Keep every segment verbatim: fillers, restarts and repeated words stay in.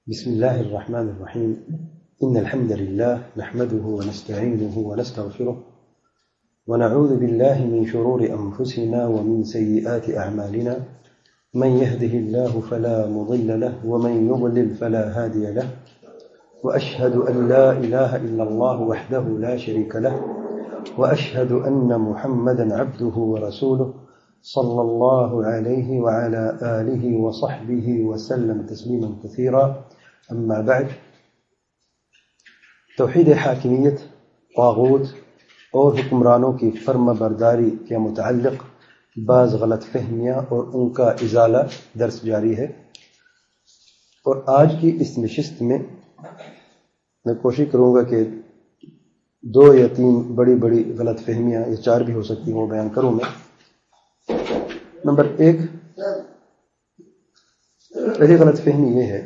بسم الله الرحمن الرحيم إن الحمد لله نحمده ونستعينه ونستغفره ونعوذ بالله من شرور أنفسنا ومن سيئات أعمالنا من يهده الله فلا مضل له ومن يضلل فلا هادي له وأشهد أن لا إله إلا الله وحده لا شريك له وأشهد أن محمدا عبده ورسوله صلى الله عليه وعلى آله وصحبه وسلم تسليما كثيرا أما بعد توحید حاکمیت، طاغوت اور حکمرانوں کی فرما برداری کے متعلق بعض غلط فہمیاں اور ان کا ازالہ درس جاری ہے، اور آج کی اس نشست میں میں کوشش کروں گا کہ دو یا تین بڑی بڑی غلط فہمیاں یا چار بھی ہو سکتی ہیں وہ بیان کروں میں۔ نمبر ایک، پہلی غلط فہمی یہ ہے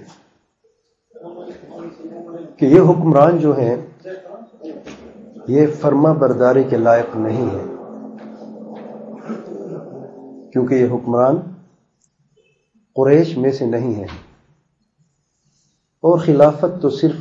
کہ یہ حکمران جو ہیں یہ فرما برداری کے لائق نہیں ہے، کیونکہ یہ حکمران قریش میں سے نہیں ہے، اور خلافت تو صرف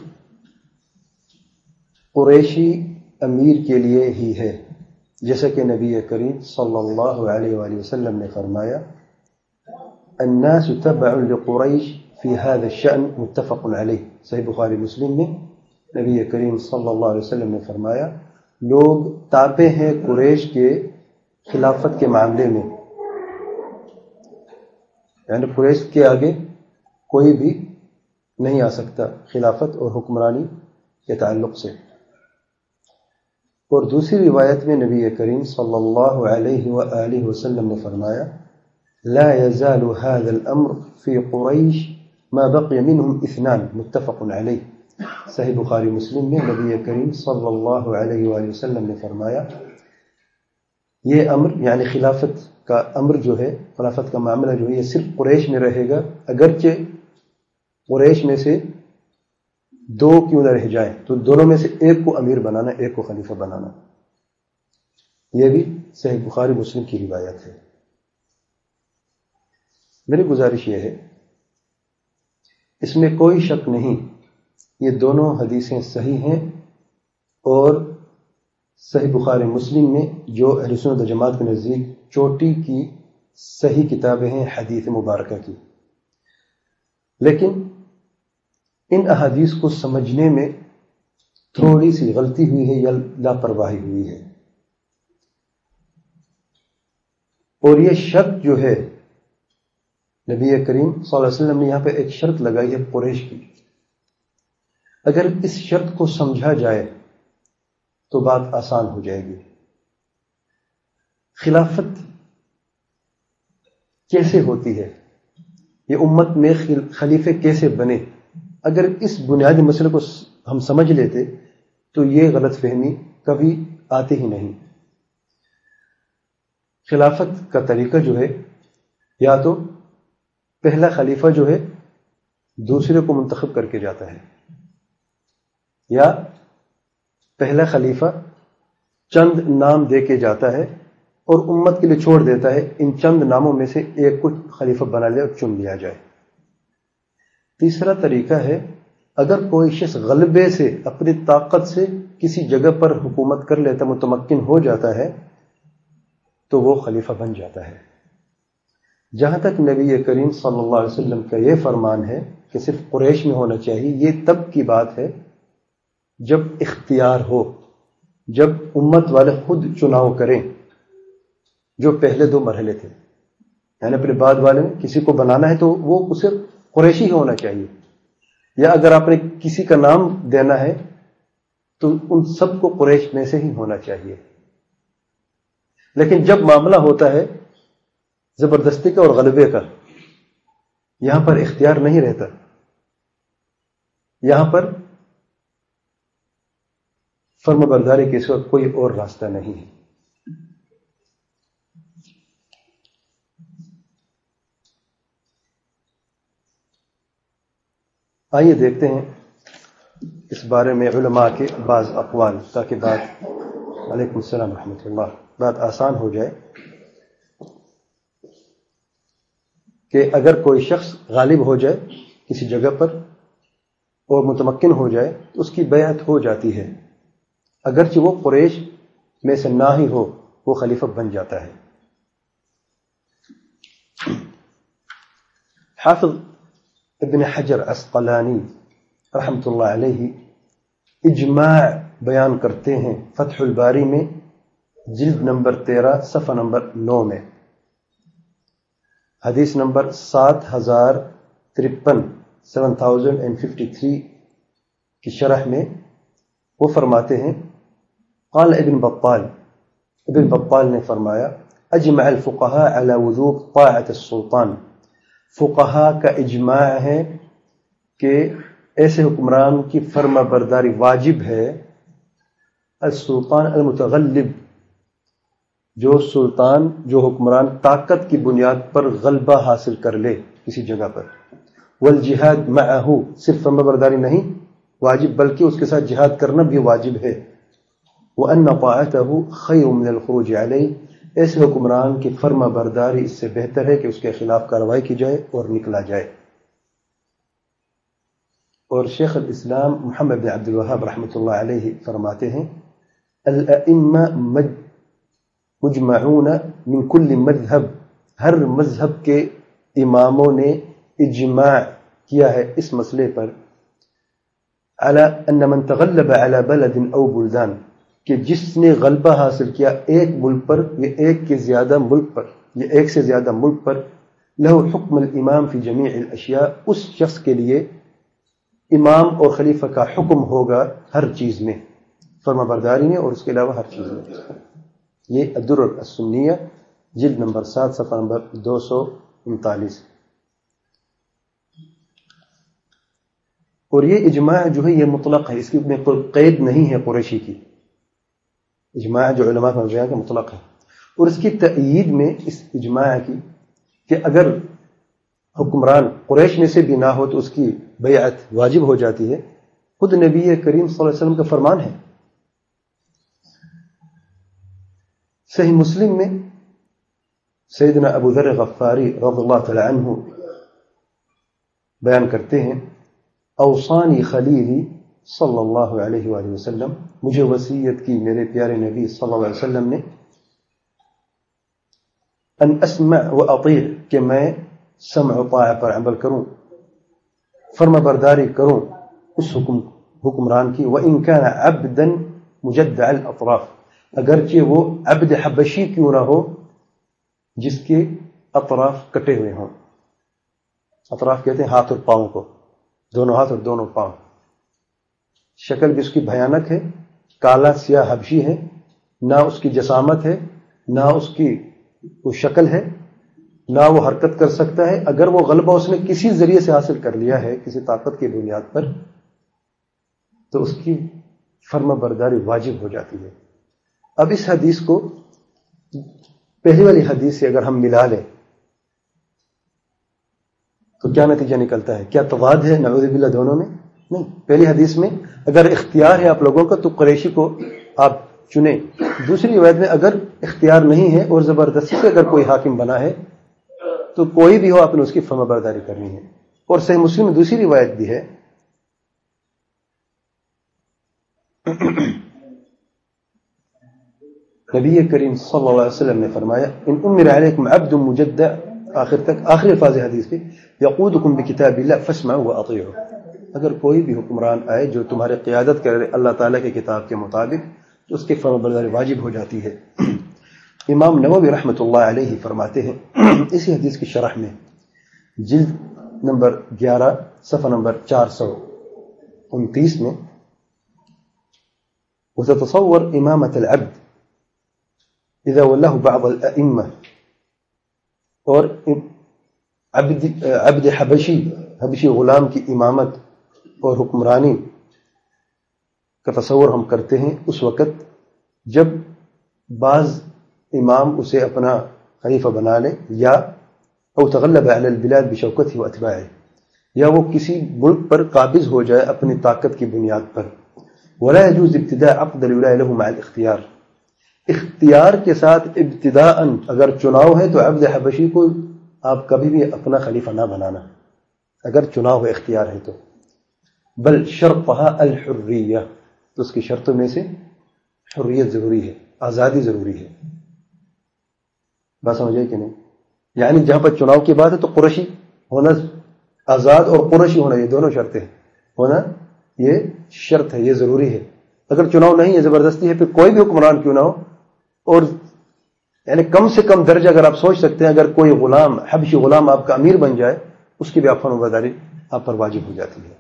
قریشی امیر کے لیے ہی ہے، جیسا کہ نبی کریم صلی اللہ علیہ وآلہ وسلم نے فرمایا الناس تبع لقریش فی هذا الشأن متفق علیہ۔ صحیح بخاری مسلم میں نبی کریم صلی اللہ علیہ وسلم نے فرمایا لوگ تابع ہیں قریش کے خلافت کے معاملے میں، یعنی قریش کے آگے کوئی بھی نہیں آ سکتا خلافت اور حکمرانی کے تعلق سے۔ اور دوسری روایت میں نبی کریم صلی اللہ علیہ وآلہ وسلم نے فرمایا لا يزال هذا الامر في قریش ما بقي منهم اثنان متفق علیہ۔ صحیح بخاری مسلم میں نبی کریم صلی اللہ علیہ وآلہ وسلم نے فرمایا یہ امر یعنی خلافت کا امر جو ہے، خلافت کا معاملہ جو ہے، یہ صرف قریش میں رہے گا، اگرچہ قریش میں سے دو کیوں نہ رہ جائیں تو دونوں میں سے ایک کو امیر بنانا، ایک کو خلیفہ بنانا۔ یہ بھی صحیح بخاری مسلم کی روایت ہے۔ میری گزارش یہ ہے، اس میں کوئی شک نہیں، یہ دونوں حدیثیں صحیح ہیں، اور صحیح بخاری مسلم میں جو اہل سنت و جماعت کے نزدیک چوٹی کی صحیح کتابیں ہیں حدیث مبارکہ کی، لیکن ان احادیث کو سمجھنے میں تھوڑی سی غلطی ہوئی ہے یا لاپرواہی ہوئی ہے، اور یہ شرط جو ہے نبی کریم صلی اللہ علیہ وسلم نے یہاں پہ ایک شرط لگائی ہے قریش کی، اگر اس شرط کو سمجھا جائے تو بات آسان ہو جائے گی۔ خلافت کیسے ہوتی ہے، یہ امت میں خلیفے کیسے بنے، اگر اس بنیادی مسئلے کو ہم سمجھ لیتے تو یہ غلط فہمی کبھی آتی ہی نہیں۔ خلافت کا طریقہ جو ہے، یا تو پہلا خلیفہ جو ہے دوسرے کو منتخب کر کے جاتا ہے، یا پہلا خلیفہ چند نام دے کے جاتا ہے اور امت کے لیے چھوڑ دیتا ہے ان چند ناموں میں سے ایک کو خلیفہ بنا لے اور چن لیا جائے۔ تیسرا طریقہ ہے اگر کوئی شخص غلبے سے اپنی طاقت سے کسی جگہ پر حکومت کر لیتا، متمکن ہو جاتا ہے، تو وہ خلیفہ بن جاتا ہے۔ جہاں تک نبی کریم صلی اللہ علیہ وسلم کا یہ فرمان ہے کہ صرف قریش میں ہونا چاہیے، یہ تب کی بات ہے جب اختیار ہو، جب امت والے خود چناؤ کریں، جو پہلے دو مرحلے تھے، یعنی اپنے بعد والے میں کسی کو بنانا ہے تو وہ اسے قریشی ہی ہونا چاہیے، یا اگر آپ نے کسی کا نام دینا ہے تو ان سب کو قریش میں سے ہی ہونا چاہیے۔ لیکن جب معاملہ ہوتا ہے زبردستی کا اور غلبے کا، یہاں پر اختیار نہیں رہتا، یہاں پر فرما برداری کے سوا کوئی اور راستہ نہیں ہے۔ آئیے دیکھتے ہیں اس بارے میں علماء کے بعض اقوال، تاکہ بات علیکم السلام ورحمۃ اللہ بات آسان ہو جائے کہ اگر کوئی شخص غالب ہو جائے کسی جگہ پر اور متمکن ہو جائے تو اس کی بیعت ہو جاتی ہے، اگرچہ وہ قریش میں سے نہ ہی ہو، وہ خلیفہ بن جاتا ہے۔ حافظ ابن حجر عسقلانی رحمۃ اللہ علیہ اجماع بیان کرتے ہیں فتح الباری میں جلد نمبر تیرہ صفحہ نمبر نو میں، حدیث نمبر سات ہزار ترپن seven thousand and fifty three کی شرح میں وہ فرماتے ہیں، قال ابن بطال، ابن بطال نے فرمایا، اجمع الفقهاء على وجوب طاعة السلطان، فقہا کا اجماع ہے کہ ایسے حکمران کی فرما برداری واجب ہے، السلطان المتغلب، جو سلطان جو حکمران طاقت کی بنیاد پر غلبہ حاصل کر لے کسی جگہ پر، والجہاد معه، صرف فرما برداری نہیں واجب بلکہ اس کے ساتھ جہاد کرنا بھی واجب ہے، وأن طاعته خیر من الخروج علیہ، ایسے حکمران کی فرما برداری اس سے بہتر ہے کہ اس کے خلاف کارروائی کی جائے اور نکلا جائے۔ اور شیخ الاسلام محمد بن عبد الوہاب رحمۃ اللہ علیہ فرماتے ہیں، الائمہ مجمعون من کل مذہب، ہر مذہب کے اماموں نے اجماع کیا ہے اس مسئلے پر، على ان من تغلب على بلد او بلدان، کہ جس نے غلبہ حاصل کیا ایک ملک پر یا ایک کے زیادہ ملک پر یا ایک سے زیادہ ملک پر، لہو حکم الامام فی جمیع الاشیاء، اس شخص کے لیے امام اور خلیفہ کا حکم ہوگا ہر چیز میں، فرما برداری میں اور اس کے علاوہ ہر چیز میں۔ یہ الدرر السنیہ جلد نمبر سات صفحہ نمبر دو سو انتالیس۔ اور یہ اجماع جو ہے یہ مطلق ہے، اس کی میں کوئی قید نہیں ہے قریشی کی، اجماع جو علماء کا بیان کا مطلق ہے۔ اور اس کی تأیید میں اس اجماع کی کہ اگر حکمران قریش میں سے بھی نہ ہو تو اس کی بیعت واجب ہو جاتی ہے، خود نبی کریم صلی اللہ علیہ وسلم کا فرمان ہے۔ صحیح مسلم میں سیدنا ابو ذر غفاری رضی اللہ تعالی عنہ بیان کرتے ہیں، اوصانی خلیلی صلی اللہ علیہ وآلہ وسلم، مجھے وصیت کی میرے پیارے نبی صلی اللہ علیہ وسلم نے، ان اسمع و اطیع، کہ میں سمع و طاعہ پر عمل کروں، فرما برداری کروں اس حکم حکمران کی، وَإِن كَانَ عَبْدًا مُجَدَّعَ الْأَطْرَافِ، اگرچہ وہ عبد حبشی کیوں نہ ہو جس کے اطراف کٹے ہوئے ہوں۔ اطراف کہتے ہیں ہاتھ اور پاؤں کو، دونوں ہاتھ اور دونوں پاؤں۔ شکل بھی اس کی بھیانک ہے، کالا سیاہ حبشی ہے، نہ اس کی جسامت ہے، نہ اس کی وہ شکل ہے، نہ وہ حرکت کر سکتا ہے۔ اگر وہ غلبہ اس نے کسی ذریعے سے حاصل کر لیا ہے کسی طاقت کی بنیاد پر تو اس کی فرما برداری واجب ہو جاتی ہے۔ اب اس حدیث کو پہلی والی حدیث سے اگر ہم ملا لیں تو کیا نتیجہ نکلتا ہے؟ کیا تضاد ہے نعوذ باللہ دونوں میں؟ نہیں۔ پہلی حدیث میں اگر اختیار ہے آپ لوگوں کا تو قریشی کو آپ چنیں، دوسری روایت میں اگر اختیار نہیں ہے اور زبردستی سے اگر کوئی حاکم بنا ہے تو کوئی بھی ہو آپ نے اس کی فرما برداری کرنی ہے۔ اور صحیح مسلم میں دوسری روایت بھی ہے، نبی کریم صلی اللہ علیہ وسلم نے فرمایا، ان امر علیکم عبد مجدع، آخر تک آخری الفاظ حدیث کے، یقودکم بکتاب اللہ فاسمعوا واطیعوا، اگر کوئی بھی حکمران آئے جو تمہارے قیادت کرے اللہ تعالیٰ کے کتاب کے مطابق تو اس کی فرما برداری واجب ہو جاتی ہے۔ امام نووی رحمۃ اللہ علیہ فرماتے ہیں اسی حدیث کی شرح میں جلد نمبر گیارہ صفحہ نمبر چار سو انتیس میں، وتتصور امامت العبد اذا ولاه بعض الائمہ، اور عبد عبد حبشی حبشی غلام کی امامت اور حکمرانی کا تصور ہم کرتے ہیں اس وقت جب بعض امام اسے اپنا خلیفہ بنا لے، یا او تغلب علی البلاد بشوکتہ واتباعہ، یا وہ کسی ملک پر قابض ہو جائے اپنی طاقت کی بنیاد پر۔ ولا يجوز ابتداء عقد الولاية له مع الاختیار، اختیار کے ساتھ ابتداء اگر چناؤ ہے تو عبد حبشی کو آپ کبھی بھی اپنا خلیفہ نہ بنانا، اگر چناؤ ہے اختیار ہے تو۔ بل شرطها الحریہ، تو اس کی شرطوں میں سے حریت ضروری ہے، آزادی ضروری ہے. بات سمجھے کہ نہیں؟ یعنی جہاں پر چناؤ کی بات ہے تو قریشی ہونا آزاد اور قریشی ہونا یہ دونوں شرطیں ہیں، ہونا یہ شرط ہے، یہ ضروری ہے. اگر چناؤ نہیں ہے، زبردستی ہے، پھر کوئی بھی حکمران کیوں نہ ہو، اور یعنی کم سے کم درجہ اگر آپ سوچ سکتے ہیں اگر کوئی غلام حبشی غلام آپ کا امیر بن جائے، اس کی بھی آپ فرما برداری آپ پر واجب ہو جاتی ہے.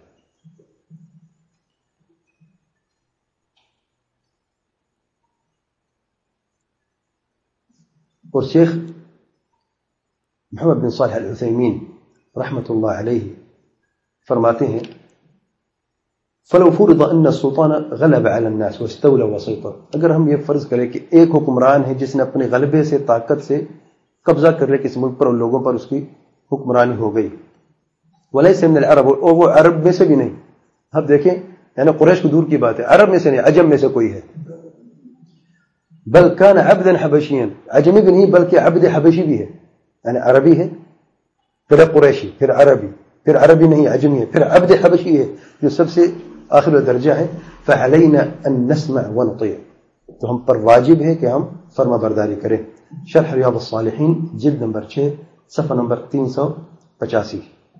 اور شیخ محمد بن صالح العثیمین رحمۃ اللہ علیہ فرماتے ہیں فلو فرض ان السلطان غلب على الناس واستولى وسيطر، اگر ہم یہ فرض کریں کہ ایک حکمران ہے جس نے اپنے غلبے سے طاقت سے قبضہ کر لیا کسی ملک پر اور لوگوں پر اس کی حکمرانی ہو گئی، وليس من العرب، اور وہ عرب میں سے بھی نہیں. اب دیکھیں یعنی قریش کو دور کی بات ہے، عرب میں سے نہیں، عجم میں سے کوئی ہے. بل كان عبدا حبشيا، عجمی بھی نہیں بلکہ عبد حبشی بھی ہے، یعنی عربی ہے پھر قریشی پھر عربی پھر عربی نہیں عجمی ہے پھر عبد حبشی ہے جو سب سے آخر درجہ ہے. فعلينا ان نسمع ونطيع، تو ہم پر واجب ہے کہ ہم فرما برداری کریں. شرح ریاض الصالحین جلد نمبر چھ صفحہ نمبر تین سو پچاسی.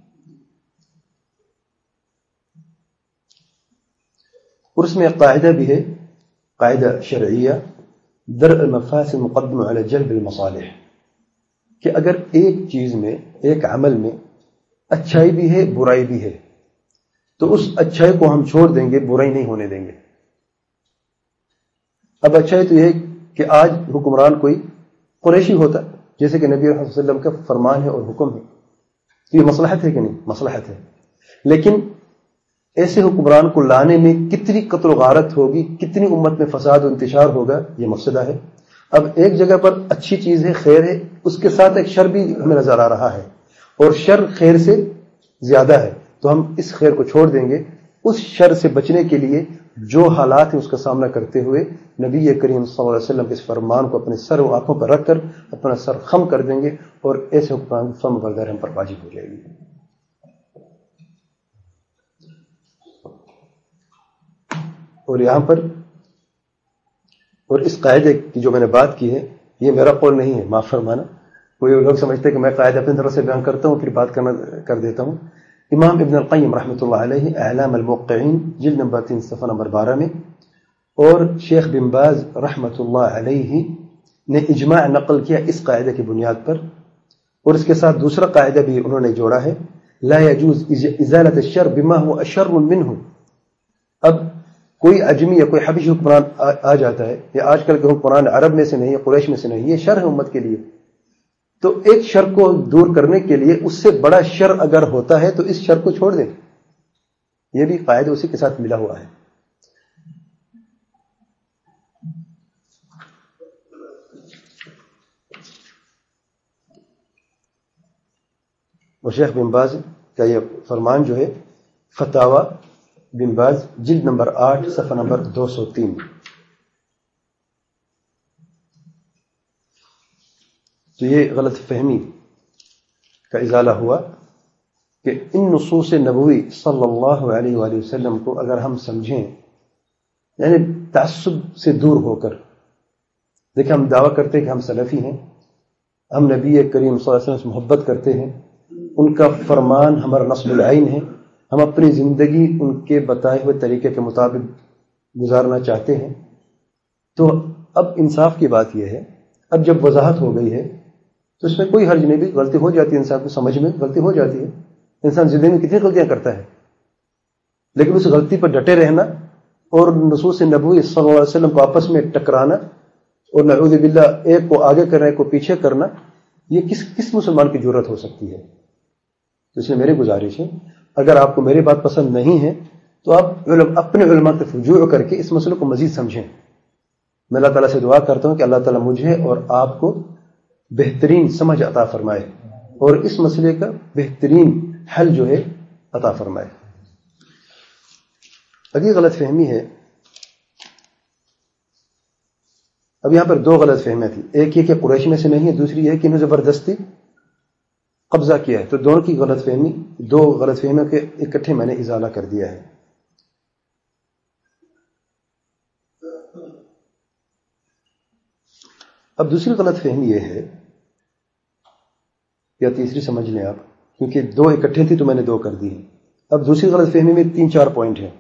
اور اس میں ایک قاعدہ بھی ہے، قاعدہ شرعیہ، درء المفاسد مقدم على جلب المصالح، کہ اگر ایک چیز میں ایک عمل میں اچھائی بھی ہے برائی بھی ہے تو اس اچھائی کو ہم چھوڑ دیں گے، برائی نہیں ہونے دیں گے. اب اچھائی تو یہ ہے کہ آج حکمران کوئی قریشی ہوتا جیسے کہ نبی صلی اللہ علیہ وسلم کا فرمان ہے اور حکم ہے، تو یہ مصلحت ہے کہ نہیں؟ مصلحت ہے. لیکن ایسے حکمران کو لانے میں کتنی قتل و غارت ہوگی، کتنی امت میں فساد و انتشار ہوگا، یہ مفسدہ ہے. اب ایک جگہ پر اچھی چیز ہے، خیر ہے، اس کے ساتھ ایک شر بھی ہمیں نظر آ رہا ہے اور شر خیر سے زیادہ ہے، تو ہم اس خیر کو چھوڑ دیں گے. اس شر سے بچنے کے لیے جو حالات ہیں اس کا سامنا کرتے ہوئے نبی کریم صلی اللہ علیہ وسلم کے اس فرمان کو اپنے سر و آنکھوں پر رکھ کر اپنا سر خم کر دیں گے اور ایسے حکمران فرما برداری ہم پر واجب ہو جائے گی. اور یہاں پر اور اس قاعدے کی جو میں نے بات کی ہے یہ میرا قول نہیں ہے، معاف فرمانا. کوئی لوگ سمجھتے ہیں کہ میں قاعدہ اپنی طرف سے بیان کرتا ہوں پھر بات کرنا کر دیتا ہوں. امام ابن القیم رحمۃ اللہ علیہ اعلام الموقعین جلد نمبر تین صفحہ نمبر بارہ میں، اور شیخ بن باز رحمۃ اللہ علیہ نے اجماع نقل کیا اس قاعدے کی بنیاد پر، اور اس کے ساتھ دوسرا قاعدہ بھی انہوں نے جوڑا ہے، لا يجوز ازالۃ الشر بما هو اشر منه. اب کوئی عجمی یا کوئی حبشی حکمران آ جاتا ہے، یا آج کل کے حکمران عرب میں سے نہیں ہے، قریش میں سے نہیں، یہ شر ہے امت کے لیے. تو ایک شر کو دور کرنے کے لیے اس سے بڑا شر اگر ہوتا ہے تو اس شر کو چھوڑ دیں. یہ بھی قاعدہ اسی کے ساتھ ملا ہوا ہے. اور شیخ بن باز کا یہ فرمان جو ہے فتاوی بن باز جلد نمبر آٹھ صفحہ نمبر دو سو تین. تو یہ غلط فہمی کا ازالہ ہوا کہ ان نصوص نبوی صلی اللہ علیہ وآلہ وسلم کو اگر ہم سمجھیں یعنی تعصب سے دور ہو کر. دیکھیں ہم دعویٰ کرتے ہیں کہ ہم سلفی ہیں، ہم نبی کریم صلی اللہ علیہ وسلم سے محبت کرتے ہیں، ان کا فرمان ہمارا نصب العین ہے، ہم اپنی زندگی ان کے بتائے ہوئے طریقے کے مطابق گزارنا چاہتے ہیں. تو اب انصاف کی بات یہ ہے، اب جب وضاحت ہو گئی ہے تو اس میں کوئی حرج نہیں، بھی غلطی ہو جاتی ہے، انسان کو سمجھ میں غلطی ہو جاتی ہے. انسان زندگی میں کتنی غلطیاں کرتا ہے، لیکن اس غلطی پر ڈٹے رہنا اور نصوص نبوی صلی اللہ علیہ وسلم کو آپس میں ٹکرانا اور نعوذ باللہ ایک کو آگے کرنا ایک کو پیچھے کرنا، یہ کس کس مسلمان کی جرت ہو سکتی ہے. تو اس لیے میری گزارش ہے اگر آپ کو میری بات پسند نہیں ہے تو آپ علم اپنے علماء سے رجوع کر کے اس مسئلے کو مزید سمجھیں. میں اللہ تعالیٰ سے دعا کرتا ہوں کہ اللہ تعالیٰ مجھے اور آپ کو بہترین سمجھ عطا فرمائے اور اس مسئلے کا بہترین حل جو ہے عطا فرمائے. اگلی غلط فہمی ہے، اب یہاں پر دو غلط فہمیاں تھیں، ایک یہ کہ قریش میں سے نہیں ہے، دوسری یہ کہ انہوں زبردستی قبضہ کیا ہے. تو دونوں کی غلط فہمی، دو غلط فہمیوں کے اکٹھے میں نے ازالہ کر دیا ہے. اب دوسری غلط فہمی یہ ہے، یا تیسری سمجھ لیں آپ، کیونکہ دو اکٹھے تھی تو میں نے دو کر دی. اب دوسری غلط فہمی میں تین چار پوائنٹ ہیں.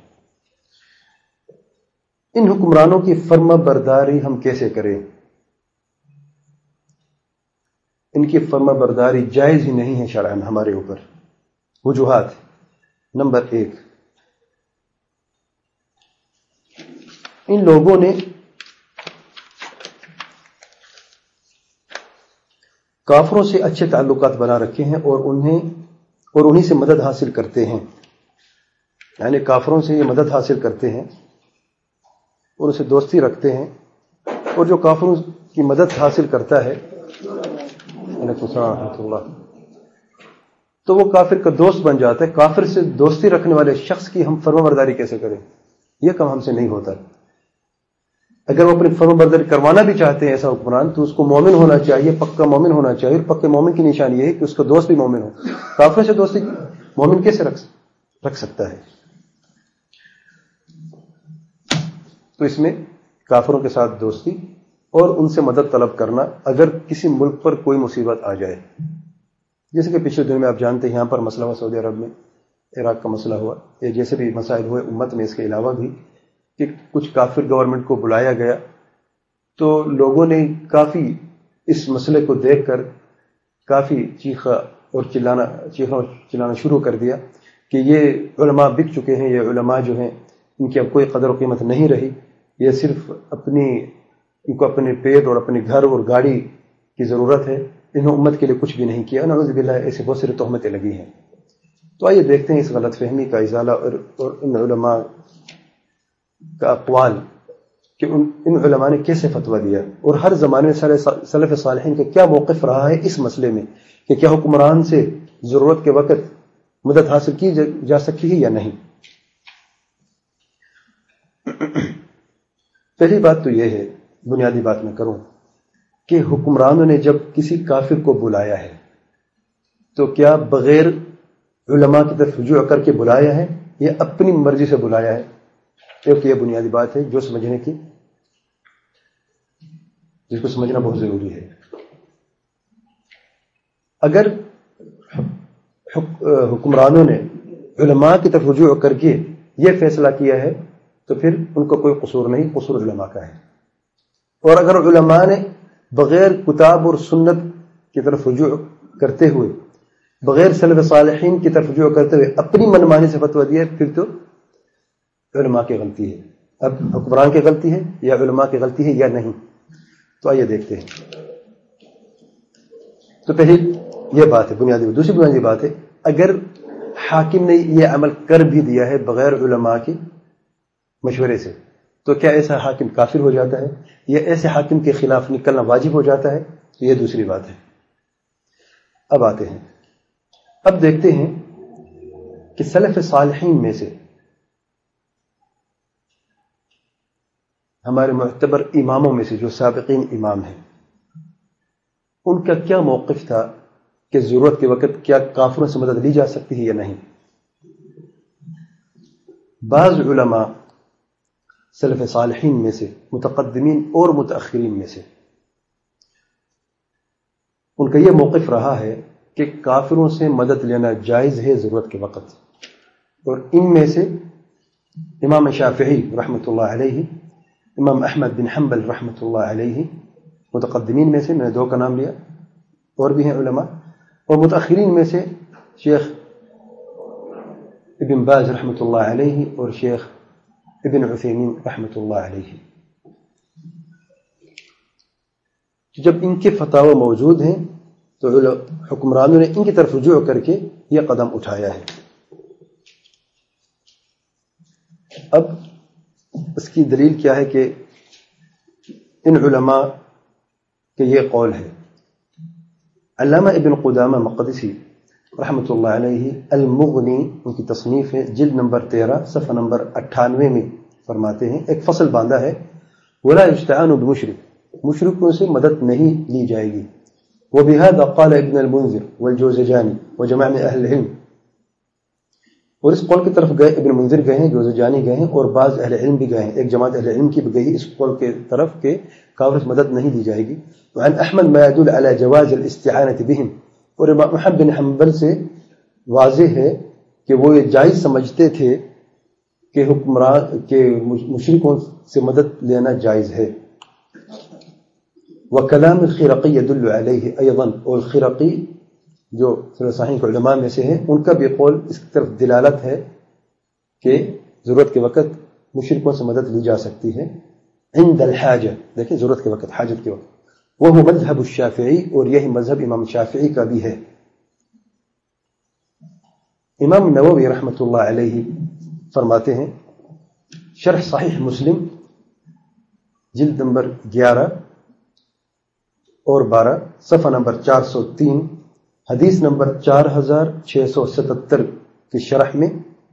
ان حکمرانوں کی فرما برداری ہم کیسے کریں؟ ان کی فرما برداری جائز ہی نہیں ہے شرعاً ہمارے اوپر. وجوہات: نمبر ایک، ان لوگوں نے کافروں سے اچھے تعلقات بنا رکھے ہیں اور انہیں اور انہی سے مدد حاصل کرتے ہیں. یعنی کافروں سے یہ مدد حاصل کرتے ہیں اور اسے دوستی رکھتے ہیں، اور جو کافروں کی مدد حاصل کرتا ہے تو وہ کافر کا دوست بن جاتا ہے. کافر سے دوستی رکھنے والے شخص کی ہم فرما برداری کیسے کریں؟ یہ کام ہم سے نہیں ہوتا. اگر وہ اپنی فرما برداری کروانا بھی چاہتے ہیں ایسا حکمران، تو اس کو مومن ہونا چاہیے، پکا مومن ہونا چاہیے. اور پکے مومن کی نشانی یہ ہے کہ اس کا دوست بھی مومن ہو. کافر سے دوستی مومن کیسے رکھ رکھ سکتا ہے؟ تو اس میں کافروں کے ساتھ دوستی اور ان سے مدد طلب کرنا اگر کسی ملک پر کوئی مصیبت آ جائے. جیسے کہ پچھلے دنوں میں آپ جانتے ہیں یہاں پر مسئلہ ہوا، سعودی عرب میں عراق کا مسئلہ ہوا، یا جیسے بھی مسائل ہوئے امت میں، اس کے علاوہ بھی کہ کچھ کافر گورنمنٹ کو بلایا گیا، تو لوگوں نے کافی اس مسئلے کو دیکھ کر کافی چیخا اور چلانا چیخنا اور چلانا شروع کر دیا کہ یہ علماء بک چکے ہیں، یہ علماء جو ہیں ان کی اب کوئی قدر و قیمت نہیں رہی، یہ صرف اپنی ان کو اپنے پیٹ اور اپنے گھر اور گاڑی کی ضرورت ہے، انہوں امت کے لیے کچھ بھی نہیں کیا. نعوذ باللہ، ایسے بہت ساری تہمتیں لگی ہیں. تو آئیے دیکھتے ہیں اس غلط فہمی کا ازالہ اور, اور ان علماء کا اقوال کہ ان, ان علماء نے کیسے فتویٰ دیا، اور ہر زمانے میں سلف صالحین کا کیا موقف رہا ہے اس مسئلے میں کہ کیا حکمران سے ضرورت کے وقت مدد حاصل کی جا سکتی ہے یا نہیں. پہلی بات تو یہ ہے، بنیادی بات میں کروں، کہ حکمرانوں نے جب کسی کافر کو بلایا ہے تو کیا بغیر علماء کی طرف رجوع کر کے بلایا ہے یا اپنی مرضی سے بلایا ہے؟ ایک یہ بنیادی بات ہے جو سمجھنے کی جس کو سمجھنا بہت ضروری ہے. اگر حکمرانوں نے علماء کی طرف رجوع کر کے یہ فیصلہ کیا ہے تو پھر ان کا کوئی قصور نہیں، قصور علماء کا ہے. اور اگر علماء نے بغیر کتاب اور سنت کی طرف رجوع کرتے ہوئے، بغیر سلف صالحین کی طرف رجوع کرتے ہوئے اپنی منمانی سے فتویٰ دیا ہے، پھر تو علماء کی غلطی ہے. اب حکمران کی غلطی ہے یا علماء کی غلطی ہے یا نہیں؟ تو آئیے دیکھتے ہیں. تو پہلی یہ بات ہے بنیادی. دوسری بنیادی بات ہے، اگر حاکم نے یہ عمل کر بھی دیا ہے بغیر علماء کے مشورے سے، تو کیا ایسا حاکم کافر ہو جاتا ہے یا ایسے حاکم کے خلاف نکلنا واجب ہو جاتا ہے؟ تو یہ دوسری بات ہے. اب آتے ہیں، اب دیکھتے ہیں کہ سلف صالحین میں سے ہمارے معتبر اماموں میں سے جو سابقین امام ہیں، ان کا کیا موقف تھا کہ ضرورت کے وقت کیا کافروں سے مدد لی جا سکتی ہے یا نہیں. بعض علماء سلف صالحین میں سے، متقدمین اور متأخرین میں سے، ان کا یہ موقف رہا ہے کہ کافروں سے مدد لینا جائز ہے ضرورت کے وقت. اور ان میں سے امام شافعی رحمۃ اللہ علیہ، امام احمد بن حنبل رحمۃ اللہ علیہ، متقدمین میں سے میں نے دو کا نام لیا، اور بھی ہیں علماء. اور متأخرین میں سے شیخ ابن باز رحمۃ اللہ علیہ اور شیخ ابن عثیمین رحمۃ اللہ علیہ. جب ان کے فتاوی موجود ہیں تو حکمرانوں نے ان کی طرف رجوع کر کے یہ قدم اٹھایا ہے. اب اس کی دلیل کیا ہے کہ ان علماء کے یہ قول ہے. علامہ ابن قدامہ مقدسی رحمۃ اللہ علیہ المغنی، ان کی تصنیف ہے، جلد نمبر تیرہ صفحہ نمبر اٹھانوے میں فرماتے ہیں، ایک فصل باندھا ہے، وَلَا يُسْتَعَانُ بِمُشْرِكٍ، مشرکوں سے مدد نہیں لی جائے گی. وَبِهَذَا قَالَ ابن المنذر والجوزجاني وجماعة من أهل العلم. اور اس قول کی طرف گئے ابن منذر گئے ہیں، جوزجانی گئے ہیں، اور بعض اہل علم بھی گئے ہیں، ایک جماعت اہل علم کی بھی گئی اس قول کے طرف کہ کافر سے مدد نہیں دی جائے گی. وعن احمد ما يدل على جواز الاستعانة بهم، اور امام احمد بن حنبل سے واضح ہے کہ وہ یہ جائز سمجھتے تھے کہ حکمران کے مشرکوں سے مدد لینا جائز ہے. وکلام الخرقی يدل علیہ ایضا، اور الخرقی جو صحیح علماء میں سے ہیں ان کا بھی قول اس کی طرف دلالت ہے کہ ضرورت کے وقت مشرکوں سے مدد لی جا سکتی ہے. عند الحاجہ، دیکھیں ضرورت کے وقت، حاجت کے وقت. وہ مذہب الشافعی، اور یہی مذہب امام شافعی کا بھی ہے. امام نووی رحمۃ اللہ علیہ فرماتے ہیں شرح صحیح مسلم جلد نمبر گیارہ اور بارہ صفحہ نمبر چار سو تین حدیث نمبر چار ہزار چھ سو ستتر کی شرح میں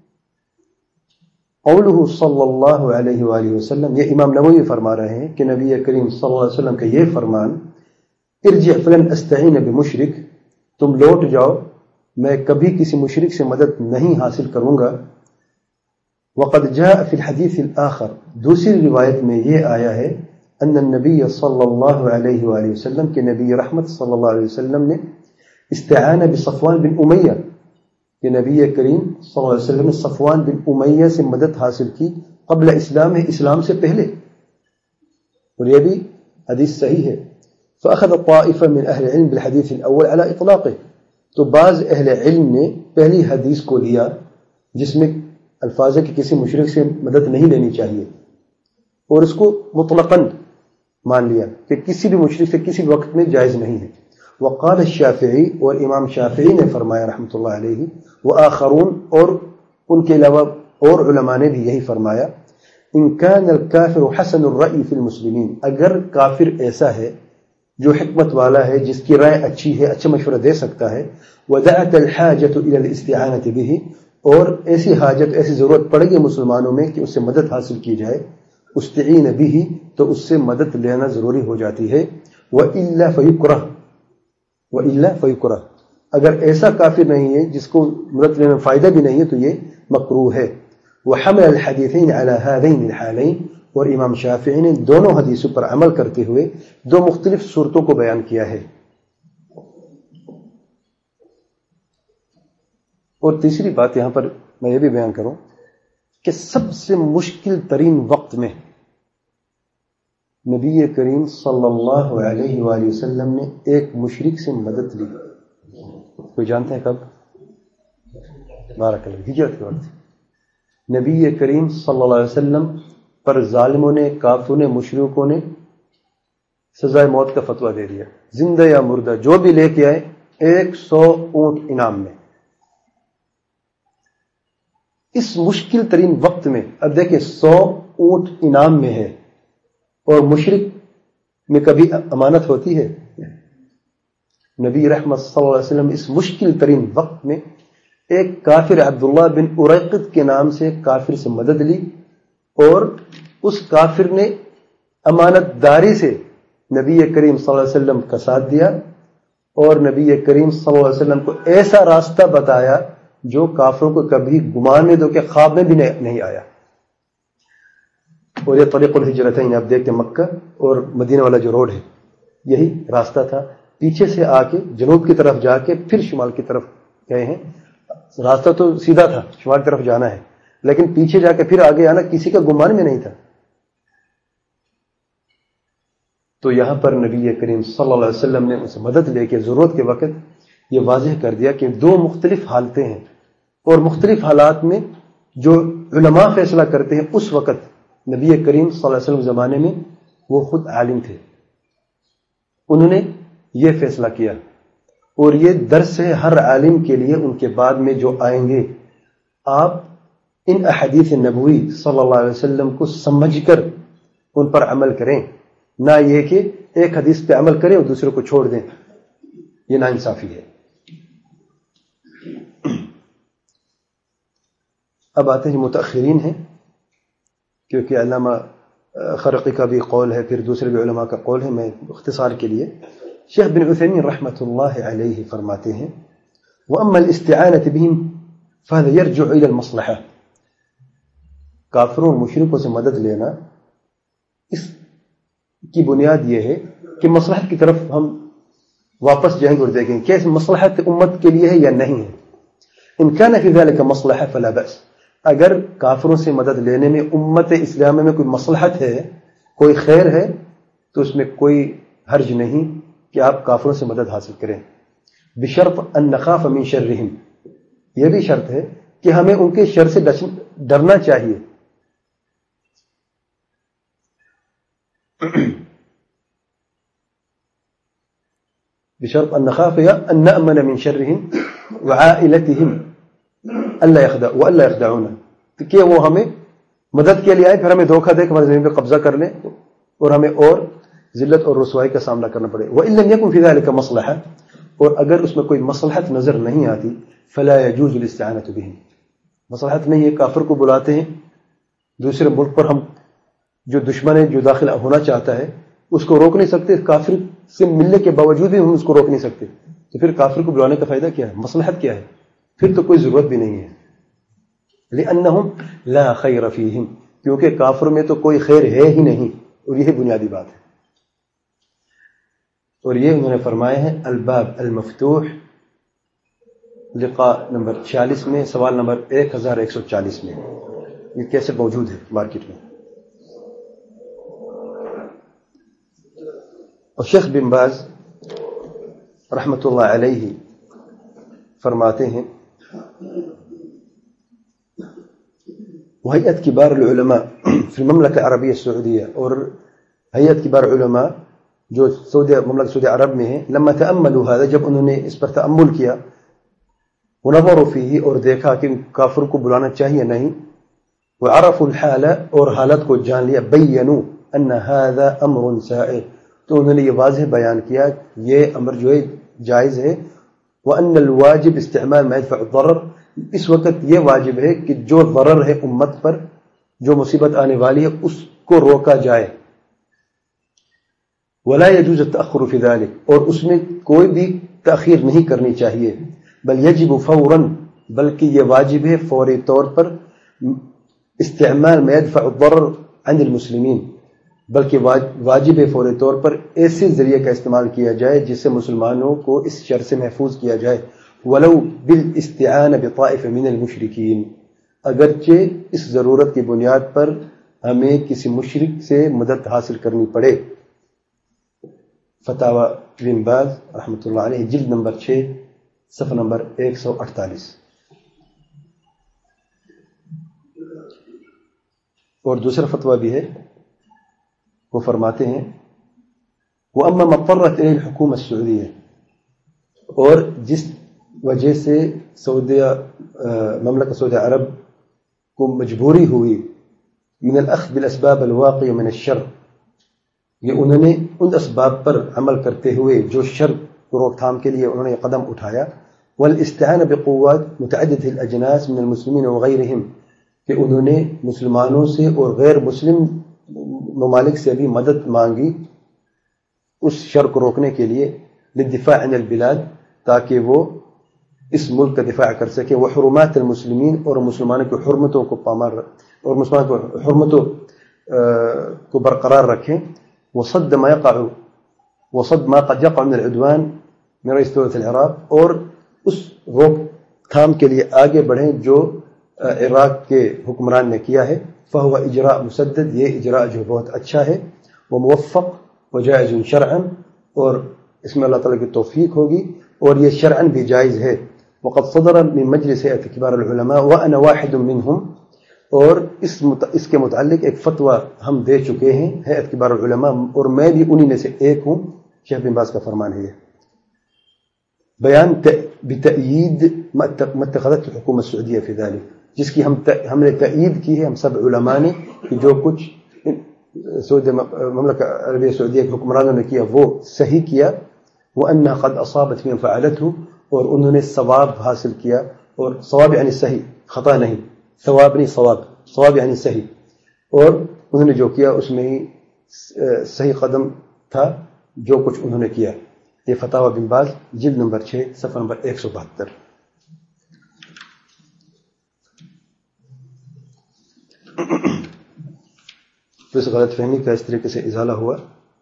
قولہ صلی اللہ علیہ وآلہ وسلم، یہ امام نووی فرما رہے ہیں کہ نبی کریم صلی اللہ علیہ وسلم کا یہ فرمان، ارجع فلن استعین بمشرک، تم لوٹ جاؤ میں کبھی کسی مشرک سے مدد نہیں حاصل کروں گا. وقد جاء فی الحدیث الآخر، دوسری روایت میں یہ آیا ہے، ان النبی صلی اللہ علیہ وآلہ وسلم کہ نبی رحمت صلی اللہ علیہ وسلم نے استعان بصفوان بن امیہ، کہ نبی کریم صلی اللہ علیہ وسلم نے صفوان بن امیہ سے مدد حاصل کی قبل اسلام، اسلام سے پہلے، اور یہ بھی حدیث صحیح ہے. فأخذ طائفة من اہل علم بالحدیث الاول على اطلاقه، تو بعض اہل علم نے پہلی حدیث کو لیا جس میں الفاظ ہے کہ کسی مشرک سے مدد نہیں لینی چاہیے، اور اس کو مطلقاً مان لیا کہ کسی بھی مشرک سے کسی وقت میں جائز نہیں ہے. وقال الشافعی، اور امام شافعی نے فرمایا رحمۃ اللہ علیہ، وآخرون، اور ان کے علاوہ اور علماء نے بھی یہی فرمایا، ان كان الكافر حسن الرأی فی المسلمین، اگر کافر ایسا ہے جو حکمت والا ہے، جس کی رائے اچھی ہے، اچھا مشورہ دے سکتا ہے، ودعت الحاجة الى الاستعانة به، اور ایسی حاجت ایسی ضرورت پڑے گی مسلمانوں میں کہ اس سے مدد حاصل کی جائے، استعین به، تو اس سے مدد لینا ضروری ہو جاتی ہے. وإلا فیکرہ، وإلا فیکرہ، اگر ایسا کافر نہیں ہے جس کو مدد لینے میں فائدہ بھی نہیں ہے تو یہ مکروہ ہے. وحمل الحدیثین علی هذین الحالین، اور امام شافعی نے دونوں حدیثوں پر عمل کرتے ہوئے دو مختلف صورتوں کو بیان کیا ہے. اور تیسری بات یہاں پر میں یہ بھی بیان کروں کہ سب سے مشکل ترین وقت میں نبی کریم صلی اللہ علیہ وآلہ وسلم نے ایک مشرک سے مدد لی. کوئی جانتے ہیں کب؟ بارک اللہ، ہجرت کے وقت. نبی کریم صلی اللہ علیہ وسلم پر ظالموں نے، کافروں نے، مشرکوں نے سزائے موت کا فتویٰ دے دیا، زندہ یا مردہ جو بھی لے کے آئے ایک سو اونٹ انعام میں. اس مشکل ترین وقت میں اب دیکھیں سو اونٹ انعام میں ہے، اور مشرک میں کبھی امانت ہوتی ہے؟ نبی رحمت صلی اللہ علیہ وسلم اس مشکل ترین وقت میں ایک کافر عبداللہ بن اریقط کے نام سے کافر سے مدد لی، اور اس کافر نے امانت داری سے نبی کریم صلی اللہ علیہ وسلم کا ساتھ دیا، اور نبی کریم صلی اللہ علیہ وسلم کو ایسا راستہ بتایا جو کافروں کو کبھی گمان میں دو کہ خواب میں بھی نہیں آیا. اور یہ طریق الہجرتین، آپ دیکھتے مکہ اور مدینہ والا جو روڈ ہے یہی راستہ تھا. پیچھے سے آ کے جنوب کی طرف جا کے پھر شمال کی طرف گئے ہیں. راستہ تو سیدھا تھا، شمال کی طرف جانا ہے، لیکن پیچھے جا کے پھر آگے آنا کسی کا گمان میں نہیں تھا. تو یہاں پر نبی کریم صلی اللہ علیہ وسلم نے ان سے مدد لے کے ضرورت کے وقت یہ واضح کر دیا کہ دو مختلف حالتیں ہیں، اور مختلف حالات میں جو علماء فیصلہ کرتے ہیں اس وقت نبی کریم صلی اللہ علیہ وسلم زمانے میں وہ خود عالم تھے، انہوں نے یہ فیصلہ کیا، اور یہ درس ہے ہر عالم کے لیے ان کے بعد میں جو آئیں گے. آپ ان احادیث نبوی صلی اللہ علیہ وسلم کو سمجھ کر ان پر عمل کریں، نہ یہ کہ ایک حدیث پہ عمل کریں اور دوسرے کو چھوڑ دیں، یہ ناانصافی ہے. اب آتے ہیں متأخرین ہیں، کیونکہ علامہ خرقی کا بھی قول ہے، پھر دوسرے بھی علماء کا قول ہے. میں اختصار کے لیے شیخ بن عثیمین رحمۃ اللہ علیہ فرماتے ہیں، وَأَمَّا الْإِسْتِعَانَةُ بِهِمْ فهذا يرجع إلى المصلحة. کافروں اور مشرکوں سے مدد لینا اس کی بنیاد یہ ہے کہ مصلحت کی طرف ہم واپس جائیں گے اور دیکھیں کہ اس مصلحت امت کے لیے ہے یا نہیں ہے. ان كان في ذلك مصلحة فلا بأس. اگر کافروں سے مدد لینے میں امت اسلام میں کوئی مصلحت ہے، کوئی خیر ہے، تو اس میں کوئی حرج نہیں کہ آپ کافروں سے مدد حاصل کریں. بشرط ان نخاف من شرهم. یہ بھی شرط ہے کہ ہمیں ان کے شر سے ڈرنا چاہیے. بشرط ان نخاف یا ان نأمن من شرهم وعائلتهم الا يخدعوا والا يخدعونا، کہ وہ ہمیں مدد کے لیے آئے پھر ہمیں دھوکہ دے کہ ہماری زمین پہ قبضہ کر لیں اور ہمیں اور ذلت اور رسوائی کا سامنا کرنا پڑے. وَإِن لَمْ يَكُنْ فِي ذَلِكَ مَصْلَحَةٌ. اور اگر اس میں کوئی مصلحت نظر نہیں آتی فَلَا يَجُوزُ الْإِسْتِعَانَةُ بِهِمْ. مصلحت نہیں ہے، کافر کو بلاتے ہیں، دوسرے ملک پر ہم جو دشمن ہے جو داخل ہونا چاہتا ہے اس کو روک نہیں سکتے، کافر سے ملنے کے باوجود بھی ہم اس کو روک نہیں سکتے، تو پھر کافر کو بلانے کا فائدہ کیا ہے؟ مصلحت کیا ہے؟ پھر تو کوئی ضرورت بھی نہیں ہے. لِأَنَّهُمْ لَا خَيْرَ فِيهِمْ. کیونکہ کافر میں تو کوئی خیر ہے ہی نہیں، اور یہ بنیادی بات ہے. اور یہ انہوں نے فرمایا ہے الباب المفتوح لقاء نمبر چھیالیس میں، سوال نمبر ایک ہزار ایک سو چالیس میں. یہ کیسے موجود ہے مارکیٹ میں. اور شیخ بن باز رحمۃ اللہ علیہ فرماتے ہیں وهيئة كبار العلماء في المملكة العربية السعودية، اور هيئة كبار علماء جو سعودی مملکت سعودی عرب میں ہے، لما تأملوا هذا، جب انہوں نے اس پر تأمل کیا، ونظروا فيه، اور دیکھا کہ کافر کو بلانا چاہیے نہیں، وعرفوا الحال، اور حالت کو جان لیا، بینوا ان هذا امر سائغ، تو انہوں نے یہ واضح بیان کیا یہ امر جو ہے جائز ہے. وان الواجب استعمال ما يدفع الضرر، اس وقت یہ واجب ہے کہ جو ضرر ہے امت پر، جو مصیبت آنے والی ہے اس کو روکا جائے. ولا يجوز التأخر في ذلك، اور اس میں کوئی بھی تاخیر نہیں کرنی چاہیے. بل يجب فورا، بلکہ یہ واجب ہے فوری طور پر، استعمال ما يدفع الضرر عن المسلمین، بلکہ واجب ہے فوری طور پر ایسے ذریعے کا استعمال کیا جائے جس سے مسلمانوں کو اس شر سے محفوظ کیا جائے. ولو بالاستعانہ بطائف من المشرکین، اگرچہ اس ضرورت کی بنیاد پر ہمیں کسی مشرک سے مدد حاصل کرنی پڑے. فتاوی بن باز رحمۃ اللہ علیہ، جلد نمبر چھ، صفحہ نمبر ایک سو اڑتالیس. اور دوسرا فتویٰ بھی ہے، وہ فرماتے ہیں وَأَمَّا مَضْطَرَّتْ إِلَيْهِ الْحُكُومَةُ السعودية، اور جس وجہ سے سعودیہ مملکت سعودی عرب کو مجبوری ہوئی من الاخذ بالاسباب الواقعہ من الشر، یہ انہوں نے ان اسباب پر عمل کرتے ہوئے جو شر کو روک تھام کے لیے انہوں نے قدم اٹھایا. والاستعانہ بقوات متعددة الاجناس من المسلمین وغیرہم، کہ انہوں نے مسلمانوں سے اور غیر مسلم ممالک سے بھی مدد مانگی اس شر کو روکنے کے لیے. للدفاع عن البلاد، تاکہ وہ اس ملک کا دفاع کر سکے. وہ حرمات المسلمین، اور مسلمانوں کی حرمتوں کو پامال اور مسلمانوں کی حرمتوں کو برقرار رکھیں. وصد ما يقع وصد ما قد يقع من العدوان من رئیس دولة العراق، اور اس روک تھام کے لیے آگے بڑھیں جو عراق کے حکمران نے کیا ہے. فهو اجراء مسدد، یہ اجراء جو بہت اچھا ہے. وموفق وجائز شرعا، اور اس میں اللہ تعالیٰ کی توفیق ہوگی اور یہ شرعاً بھی جائز ہے. وقد صدر من مجلس هيئة كبار العلماء وانا واحد منهم، اور اس مت... اس کے متعلق ایک فتویٰ ہم دے چکے ہیں ہیئت کبار العلماء، اور میں بھی انہی میں سے ایک ہوں. شیخ بن باز کا فرمان ہے یہ بیان بتأیید ما اتخذت الحکومت السعودیہ فی ذلک، جس کی ہم ت... ہم نے تأیید کی ہے ہم سب علماء نے، کہ جو کچھ سعودی مملکہ عربیہ سعودیہ کے حکمرانوں نے کیا وہ صحیح کیا. وأنها قد أصابت من فعلته، اور انہوں نے ثواب حاصل کیا، اور ثواب یعنی صحیح، خطا نہیں، ثواب نہیں ثواب، ثواب یعنی صحیح، اور انہوں نے جو کیا اس میں ہی صحیح قدم تھا جو کچھ انہوں نے کیا. یہ فتاوی بن باز جلد نمبر چھ صفحہ نمبر ایک سو بہتر. تو اس غلط فہمی کا اس طریقے سے ازالہ ہوا۔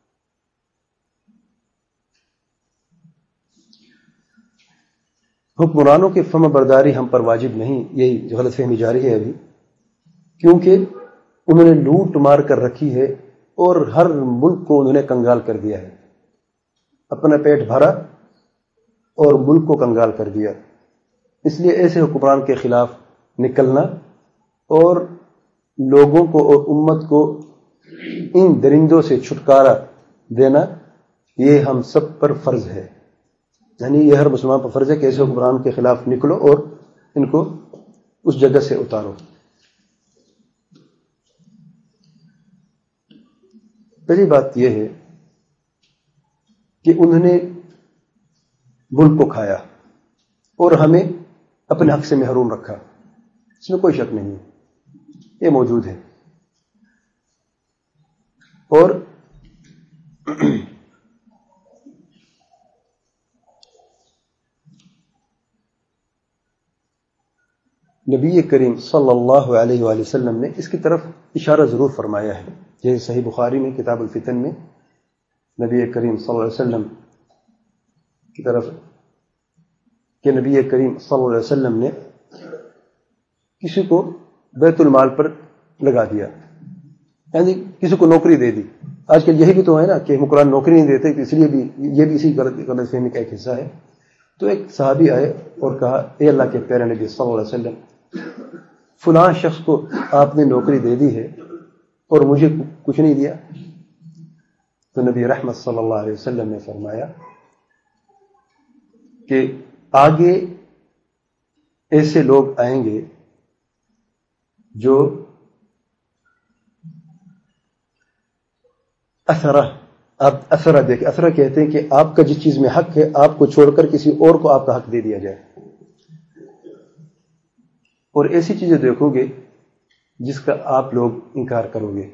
حکمرانوں کی فرما برداری ہم پر واجب نہیں، یہی غلط فہمی جاری ہے ابھی، کیونکہ انہوں نے لوٹ مار کر رکھی ہے اور ہر ملک کو انہوں نے کنگال کر دیا ہے، اپنا پیٹ بھرا اور ملک کو کنگال کر دیا۔ اس لیے ایسے حکمران کے خلاف نکلنا اور لوگوں کو اور امت کو ان درندوں سے چھٹکارا دینا یہ ہم سب پر فرض ہے، یعنی یہ ہر مسلمان پر فرض ہے کہ ایسے حکمران کے خلاف نکلو اور ان کو اس جگہ سے اتارو۔ پہلی بات یہ ہے کہ انہوں نے ملک کو کھایا اور ہمیں اپنے حق سے محروم رکھا، اس میں کوئی شک نہیں ہے، یہ موجود ہے۔ اور نبی کریم صلی اللہ علیہ وآلہ وسلم نے اس کی طرف اشارہ ضرور فرمایا ہے، جیسے صحیح بخاری میں کتاب الفتن میں نبی کریم صلی اللہ علیہ وسلم کی طرف کہ نبی کریم صلی اللہ علیہ وسلم نے کسی کو بیت المال پر لگا دیا، یعنی کسی کو نوکری دے دی۔ آج کل یہی بھی تو ہے نا کہ حکمران نوکری نہیں دیتے، اس لیے بھی یہ بھی اسی غلط غلط فہمی کا ایک حصہ ہے۔ تو ایک صحابی آئے اور کہا، اے اللہ کے پیارے نبی صلی اللہ علیہ وسلم، فلاں شخص کو آپ نے نوکری دے دی ہے اور مجھے کچھ نہیں دیا۔ تو نبی رحمت صلی اللہ علیہ وسلم نے فرمایا کہ آگے ایسے لوگ آئیں گے جو اثرہ، آپ اثرہ دیکھیں، اثرہ کہتے ہیں کہ آپ کا جس چیز میں حق ہے آپ کو چھوڑ کر کسی اور کو آپ کا حق دے دیا جائے، اور ایسی چیزیں دیکھو گے جس کا آپ لوگ انکار کرو گے،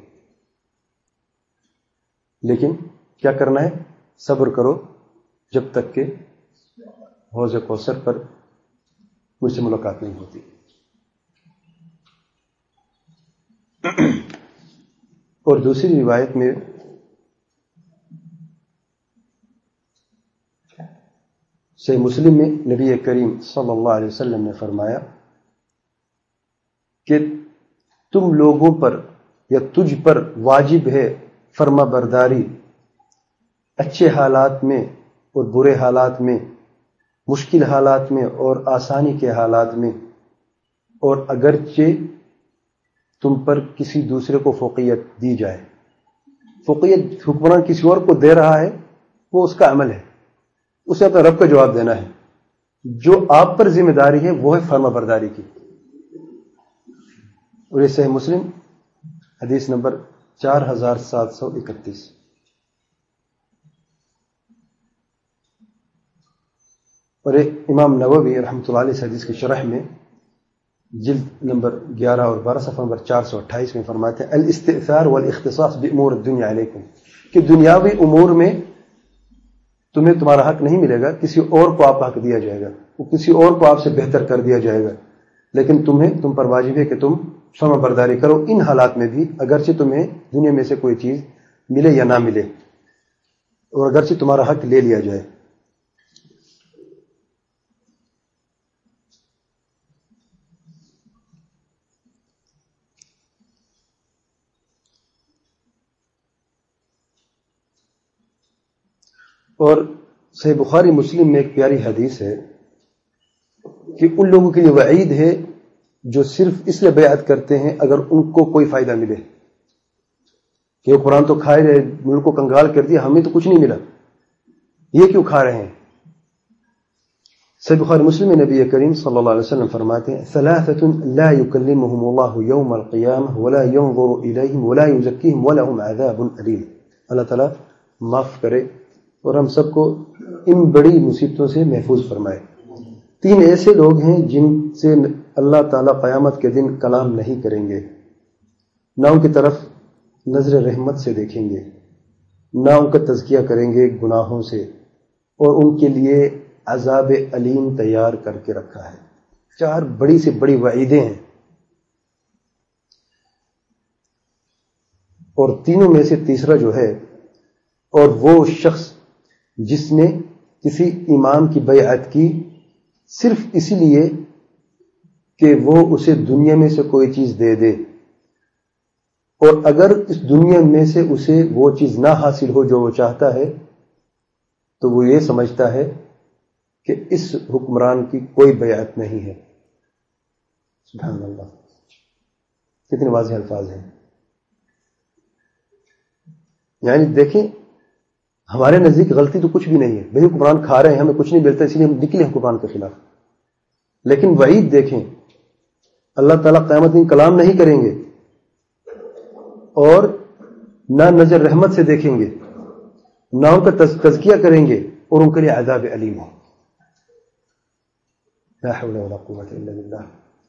لیکن کیا کرنا ہے؟ صبر کرو جب تک کہ حوض کوثر پر مجھ سے ملاقات نہیں ہوتی۔ اور دوسری روایت میں صحیح مسلم میں نبی کریم صلی اللہ علیہ وسلم نے فرمایا کہ تم لوگوں پر یا تجھ پر واجب ہے فرما برداری اچھے حالات میں اور برے حالات میں، مشکل حالات میں اور آسانی کے حالات میں، اور اگرچہ تم پر کسی دوسرے کو فوقیت دی جائے۔ فوقیت حکمران کسی اور کو دے رہا ہے، وہ اس کا عمل ہے، اسے اپنے رب کا جواب دینا ہے۔ جو آپ پر ذمہ داری ہے وہ ہے فرما برداری کی۔ اور یہ صحیح مسلم حدیث نمبر چار ہزار سات سو اکتیس۔ اور ایک امام نووی رحمۃ اللہ علیہ اس حدیث کی شرح میں جلد نمبر گیارہ اور بارہ صفحہ نمبر چار سو اٹھائیس میں فرماتے ہیں، الاستئثار والاختصاص بامور الدنیا علیکم، کہ دنیاوی امور میں تمہیں تمہارا حق نہیں ملے گا، کسی اور کو آپ کا حق دیا جائے گا، وہ کسی اور کو آپ سے بہتر کر دیا جائے گا، لیکن تمہیں تم پر واجب ہے کہ تم فرما برداری کرو ان حالات میں بھی، اگرچہ تمہیں دنیا میں سے کوئی چیز ملے یا نہ ملے، اور اگرچہ تمہارا حق لے لیا جائے۔ اور صحیح بخاری مسلم میں ایک پیاری حدیث ہے کہ ان لوگوں کے لیے وعید ہے جو صرف اس لیے بیعت کرتے ہیں اگر ان کو کوئی فائدہ ملے، کہ وہ قرآن تو کھائے رہے، ملک کو کنگال کر دیا، ہمیں تو کچھ نہیں ملا، یہ کیوں کھا رہے ہیں؟ صحیح بخاری مسلم میں نبی کریم صلی اللہ علیہ وسلم فرماتے ہیں، ثلاثۃ لا يكلمهم الله يوم القيامة ولا ينظر إليهم ولا يزكيهم ولهم عذاب أليم۔ اللہ تعالیٰ معاف کرے اور ہم سب کو ان بڑی مصیبتوں سے محفوظ فرمائے۔ تین ایسے لوگ ہیں جن سے اللہ تعالیٰ قیامت کے دن کلام نہیں کریں گے، نہ ان کی طرف نظر رحمت سے دیکھیں گے، نہ ان کا تزکیہ کریں گے گناہوں سے، اور ان کے لیے عذاب علیم تیار کر کے رکھا ہے۔ چار بڑی سے بڑی وعیدیں ہیں۔ اور تینوں میں سے تیسرا جو ہے، اور وہ شخص جس نے کسی امام کی بیعت کی صرف اسی لیے کہ وہ اسے دنیا میں سے کوئی چیز دے دے، اور اگر اس دنیا میں سے اسے وہ چیز نہ حاصل ہو جو وہ چاہتا ہے تو وہ یہ سمجھتا ہے کہ اس حکمران کی کوئی بیعت نہیں ہے۔ سبحان اللہ، کتنے واضح الفاظ ہیں۔ یعنی دیکھیں، ہمارے نزدیک غلطی تو کچھ بھی نہیں ہے، بھئی حکمران کھا رہے ہیں، ہمیں کچھ نہیں ملتا اس لیے ہم نکلے حکمران کے خلاف، لیکن وعید دیکھیں، اللہ تعالیٰ قیامت دن کلام نہیں کریں گے اور نہ نظر رحمت سے دیکھیں گے، نہ ان کا تزکیہ کریں گے، اور ان کے لیے عذاب علیم ہو۔ لا حول ولا قوة الا باللہ۔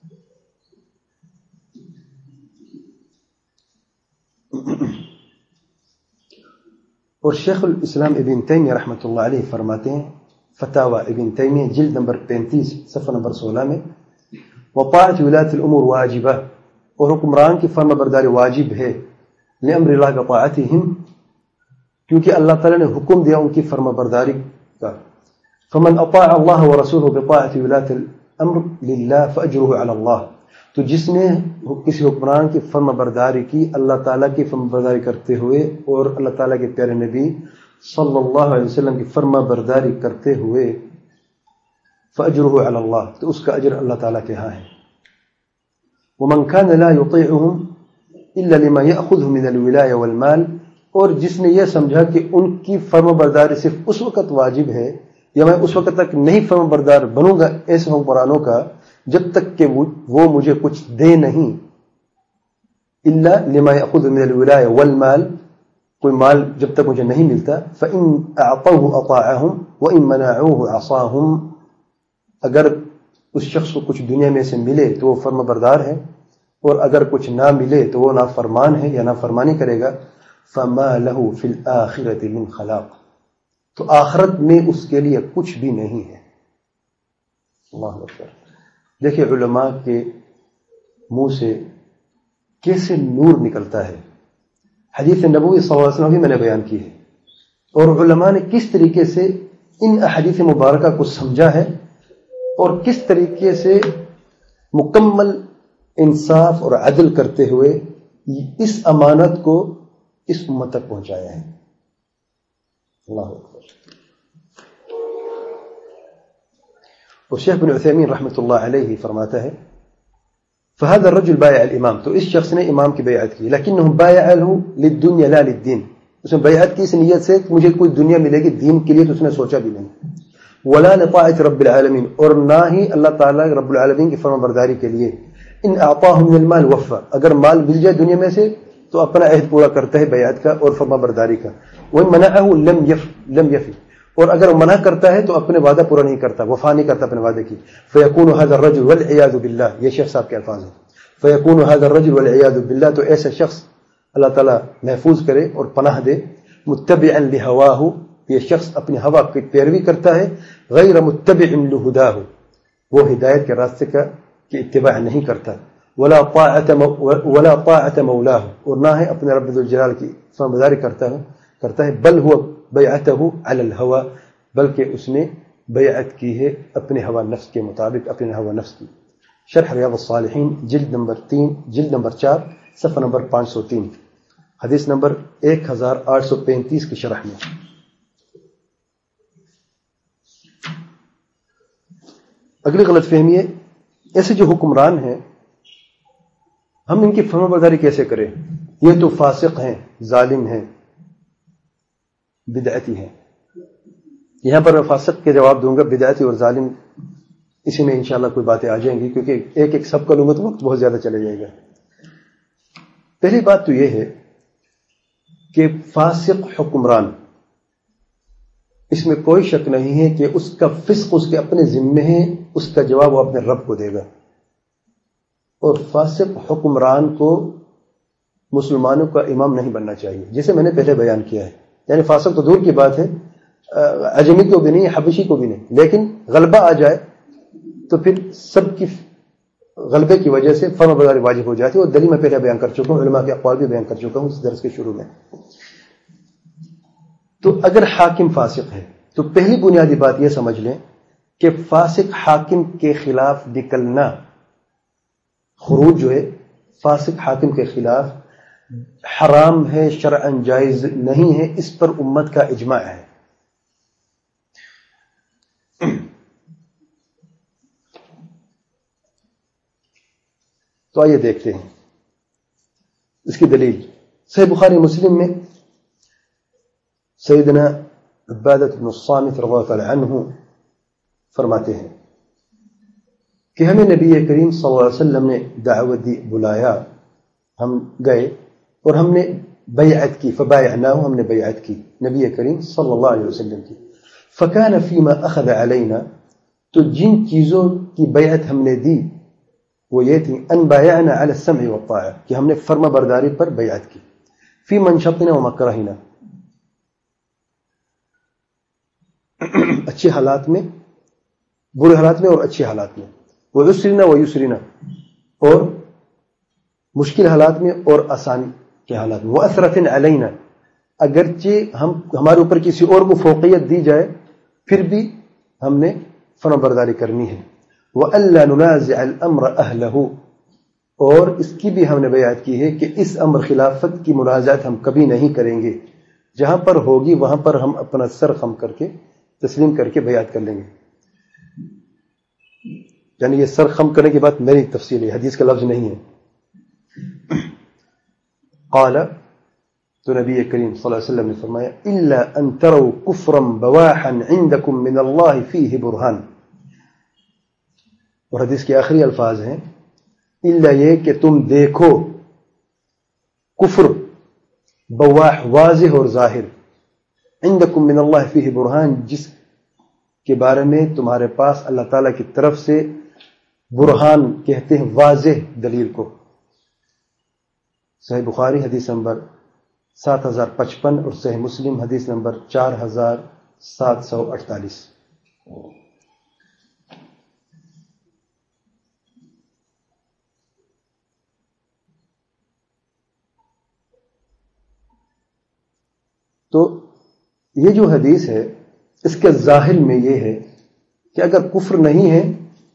اور شیخ الاسلام ابن تیمیہ رحمۃ اللہ علیہ فرماتے ہیں، فتاوی ابن تیمیہ جلد نمبر پینتیس صفحہ نمبر سولہ میں، وطاعت ولاة الامور واجبہ، اور حکمران کی فرما برداری واجب ہے، لامر اللہ بطاعتہم، کیونکہ اللہ تعالیٰ نے حکم دیا ان کی فرما برداری کا۔ فمن اطاع اللہ ورسولہ بطاعت ولاة الامر للہ فاجرہ علی اللہ، تو جس نے کسی حکمران کی فرما برداری کی اللہ تعالیٰ کی فرما برداری کرتے ہوئے اور اللہ تعالیٰ کے پیارے نبی صلی اللہ علیہ وسلم کی فرما برداری کرتے ہوئے، فاجرہ علی اللہ، تو اس کا اجر اللہ تعالیٰ کے ہاں ہے۔ ومن كان لا يطيعهم الا لما ياخذه من الولايه والمال، اور جس نے یہ سمجھا کہ ان کی فرما برداری صرف اس وقت واجب ہے یا میں اس وقت تک نہیں فرما بردار بنوں گا ایسے حکمرانوں کا جب تک کہ وہ مجھے کچھ دے نہیں، الا لما ياخذ من الولايه والمال، کوئی مال جب تک مجھے نہیں ملتا، فان اعطوه اطاعهم وان منعوه عصاهم، اگر اس شخص کو کچھ دنیا میں سے ملے تو وہ فرما بردار ہے، اور اگر کچھ نہ ملے تو وہ نافرمان ہے یا نافرمانی کرے گا، فما له فی الآخرۃ من خلاق، تو آخرت میں اس کے لیے کچھ بھی نہیں ہے۔ اللہ اکبر۔ دیکھیں علماء کے منہ سے کیسے نور نکلتا ہے، حدیث نبوی صلی اللہ علیہ وسلم بھی میں نے بیان کی ہے، اور علماء نے کس طریقے سے ان احادیث مبارکہ کو سمجھا ہے اور کس طریقے سے مکمل انصاف اور عدل کرتے ہوئے اس امانت کو اس امت تک پہنچایا ہے۔ اللہ اکبر۔ اور شیخ بن عثیمین رحمۃ اللہ علیہ فرماتا ہے، فهذا الرجل بايع الامام، تو اس شخص نے امام کی بیعت کی، لیکنه بايعه للدنيا لا للدين، اس نے بیعت کی اس نیت سے کہ مجھے کوئی دنیا ملے گی، دین کے لیے تو اس نے سوچا بھی نہیں، ولا لطاعت رب العالمین، اور نہ ہی اللہ تعالیٰ رب العالمین کی فرما برداری کے لیے، ان اعطاہ من المال وفا، اگر مال مل جائے دنیا میں سے تو اپنا عہد پورا کرتا ہے بیعت کا اور فرما برداری کا، وَإِن مَنَعَهُ لَمْ يَفِ لم يفي، اور اگر منع کرتا ہے تو اپنے وعدہ پورا نہیں کرتا، وفا نہیں کرتا اپنے وعدے کی، فَيَكُونُ هَذَا الرَّجُلُ وَالْعِيَاذُ بِاللَّهِ، یہ شیخ صاحب کے الفاظ ہیں، فَيَكُونُ هَذَا الرَّجُلُ وَالْعِيَاذُ بِاللَّهِ، تو ایسا شخص اللہ تعالیٰ محفوظ کرے اور پناہ دے، متبعا لهواه، یہ شخص اپنی ہوا کی پیروی کرتا ہے، غیر متبع لہداہ، وہ ہدایت کے راستے کا کی اتباع نہیں کرتا، ولا طاعت ولا طاعت مولاہ، اور نہ ہے اپنے رب ذوالجلال کی فرمانبرداری کرتا ہے کرتا ہے بل هو بیعتہ علی الہوى، بلکہ اس نے بیعت کی ہے اپنے ہوا نفس کے مطابق، اپنے ہوا نفس کی۔ شرح ریاض الصالحین جلد نمبر تین جلد نمبر چار صفحہ نمبر پانچ سو تین، حدیث نمبر ایک ہزار آٹھ سو پینتیس کی شرح میں۔ اگلی غلط فہمی ہے، ایسے جو حکمران ہیں ہم ان کی فرما برداری کیسے کریں، یہ تو فاسق ہیں، ظالم ہیں، بدعتی ہیں۔ یہاں پر میں فاسق کے جواب دوں گا، بدعتی اور ظالم اسی میں انشاءاللہ کوئی باتیں آ جائیں گی، کیونکہ ایک ایک سب کا لوں گا تو وقت بہت زیادہ چلے جائے گا۔ پہلی بات تو یہ ہے کہ فاسق حکمران، اس میں کوئی شک نہیں ہے کہ اس کا فسق اس کے اپنے ذمے ہے، اس کا جواب وہ اپنے رب کو دے گا، اور فاسق حکمران کو مسلمانوں کا امام نہیں بننا چاہیے، جسے میں نے پہلے بیان کیا ہے۔ یعنی فاسق تو دور کی بات ہے، عجمی کو بھی نہیں، حبشی کو بھی نہیں، لیکن غلبہ آ جائے تو پھر سب کی غلبے کی وجہ سے فرما برداری واجب ہو جاتی ہے، اور دلیل میں پہلے بیان کر چکا ہوں، علماء کے اقوال بھی بیان کر چکا ہوں اس درس کے شروع میں۔ تو اگر حاکم فاسق ہے تو پہلی بنیادی بات یہ سمجھ لیں کہ فاسق حاکم کے خلاف نکلنا، خروج جو ہے فاسق حاکم کے خلاف حرام ہے، شرعاً جائز نہیں ہے، اس پر امت کا اجماع ہے۔ تو آئیے دیکھتے ہیں اس کی دلیل۔ صحیح بخاری مسلم میں سیدنا عبادۃ بن الصامت رضی اللہ تعالی عنہ فرماتے ہیں کہ ہمیں نبی کریم صلی اللہ علیہ وسلم نے دعوت دی، بلایا، ہم گئے اور ہم نے بیعت کی، فبایعناہ، ہم نے بیعت کی نبی کریم صلی اللہ علیہ وسلم کی۔ فکان فیما اخذ علینا، تو جن چیزوں کی بیعت ہم نے دی وہ یہ تھی، ان بایعنا علی السمع والطاعہ، کہ ہم نے فرما برداری پر بیعت کی، فی منشطنا ومکرہنا، اچھے حالات میں، برے حالات میں اور اچھے حالات میں، وعسرنا ویسرنا، اور مشکل حالات میں اور آسانی کے حالات میں، وأثرة علینا، اگرچہ ہم ہمارے اوپر کسی اور کو فوقیت دی جائے پھر بھی ہم نے فرما برداری کرنی ہے۔ وَأَلَّا نُنَازِعَ الْأَمْرَ أَهْلَهُ، اور اس کی بھی ہم نے بیعت کی ہے کہ اس امر خلافت کی منازعت ہم کبھی نہیں کریں گے، جہاں پر ہوگی وہاں پر ہم اپنا سر خم کر کے تسلیم کر کے بیعت کر لیں گے۔ یعنی یہ سر خم کرنے کی بات میری تفصیل ہے، حدیث کا لفظ نہیں ہے۔ قال، تو نبی کریم صلی اللہ علیہ وسلم نے فرمایا، الا ان تروا کفرا بواحا عندکم من اللہ فیہ برہان، اور حدیث کے آخری الفاظ ہیں، الا یہ کہ تم دیکھو کفر بواح، واضح اور ظاہر، عندکم من اللہ فیہ برہان، جس کے بارے میں تمہارے پاس اللہ تعالیٰ کی طرف سے برہان کہتے ہیں واضح دلیل کو۔ صحیح بخاری حدیث نمبر سات ہزار پچپن اور صحیح مسلم حدیث نمبر چار ہزار سات سو اڑتالیس۔ تو یہ جو حدیث ہے اس کے ظاہر میں یہ ہے کہ اگر کفر نہیں ہے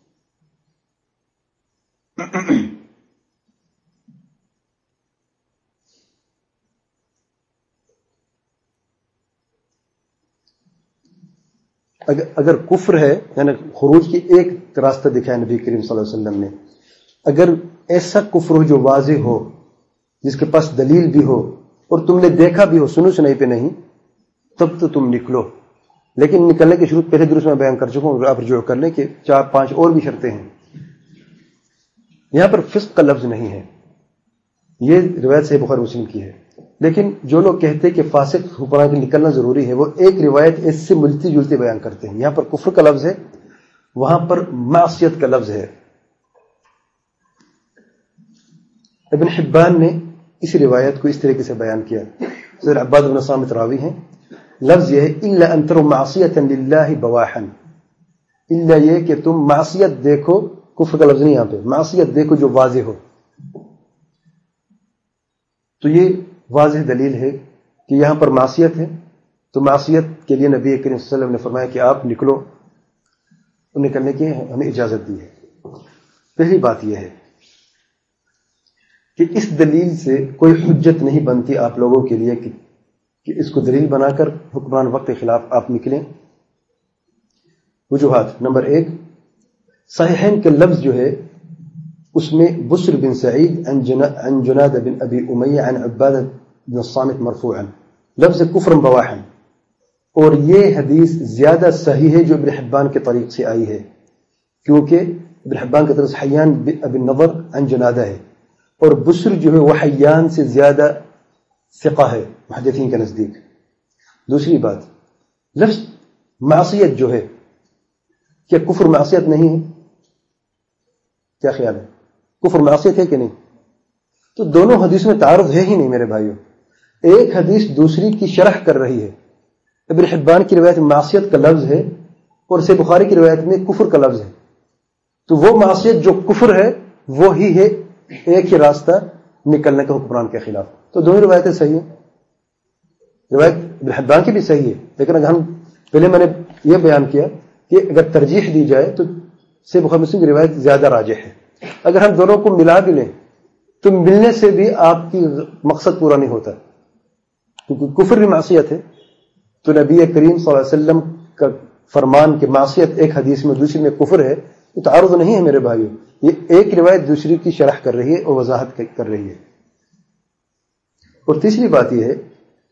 اگر اگر کفر ہے، یعنی خروج کی ایک راستہ دکھایا نبی کریم صلی اللہ علیہ وسلم نے، اگر ایسا کفر ہو جو واضح ہو، جس کے پاس دلیل بھی ہو اور تم نے دیکھا بھی ہو، سنو سنائی پہ نہیں، تب تو تم نکلو۔ لیکن نکلنے کی شروط پہلے درس میں بیان کر چکا ہوں، آپ رجوع کر لیں کہ چار پانچ اور بھی شرطیں ہیں۔ یہاں پر فسق کا لفظ نہیں ہے، یہ روایت صحیح بخاری مسلم کی ہے، لیکن جو لوگ کہتے کہ فاسق حکمران کے نکلنا ضروری ہے، وہ ایک روایت اس سے ملتی جلتی بیان کرتے ہیں۔ یہاں پر کفر کا لفظ ہے، وہاں پر معصیت کا لفظ ہے۔ ابن حبان نے اس روایت کو اس طریقے سے بیان کیا، حضرت عباد بن صامت راوی ہیں، لفظ یہ ہے الا ان تروا معصیۃ للہ بواحا، الا یہ کہ تم معصیت دیکھو، کفر کا لفظ نہیں یہاں پہ، معصیت دیکھو جو واضح ہو۔ تو یہ واضح دلیل ہے کہ یہاں پر معصیت ہے، تو معصیت کے لیے نبی کریم صلی اللہ علیہ وسلم نے فرمایا کہ آپ نکلو، نکلنے کی ہمیں اجازت دی ہے۔ پہلی بات یہ ہے کہ اس دلیل سے کوئی حجت نہیں بنتی آپ لوگوں کے لیے کہ, کہ اس کو دلیل بنا کر حکمران وقت کے خلاف آپ نکلیں۔ وجوہات، نمبر ایک، صحیحین کے لفظ جو ہے اس میں بسر بن سعید عن جناد بن ابی امیہ عن عبادہ بن الصامت مرفوعا، لفظ کفر بواحا، اور یہ حدیث زیادہ صحیح ہے جو ابن حبان کے طریق سے آئی ہے، کیونکہ ابن حبان کی طرف سے حیان بن ابی النضر عن جنادہ ہے، اور بسر جو ہے وہ حیان سے زیادہ ثقہ ہے محدثین کے نزدیک۔ دوسری بات، لفظ معصیت جو ہے، کیا کفر معصیت نہیں ہے؟ کیا خیال ہے، کفر معصیت ہے کہ نہیں؟ تو دونوں حدیث میں تعارض ہے ہی نہیں میرے بھائیوں، ایک حدیث دوسری کی شرح کر رہی ہے۔ ابن حبان کی روایت میں معصیت کا لفظ ہے اور صحیح بخاری کی روایت میں کفر کا لفظ ہے، تو وہ معصیت جو کفر ہے وہی ہے ایک ہی راستہ نکلنے کا حکمران کے خلاف. تو دونوں روایتیں صحیح ہیں. روایت ابن حبان کی بھی صحیح ہے، لیکن اگر ہم پہلے میں نے یہ بیان کیا کہ اگر ترجیح دی جائے تو صحیح بخاری مسلم کی روایت زیادہ راجح ہے. اگر ہم دونوں کو ملا بھی لیں تو ملنے سے بھی آپ کی مقصد پورا نہیں ہوتا، کیونکہ کفر بھی معصیت ہے. تو نبی کریم صلی اللہ علیہ وسلم کا فرمان کہ معصیت ایک حدیث میں دوسری میں کفر ہے، تو تعارض نہیں ہے میرے بھائیوں. یہ ایک روایت دوسری کی شرح کر رہی ہے اور وضاحت کر رہی ہے. اور تیسری بات یہ ہے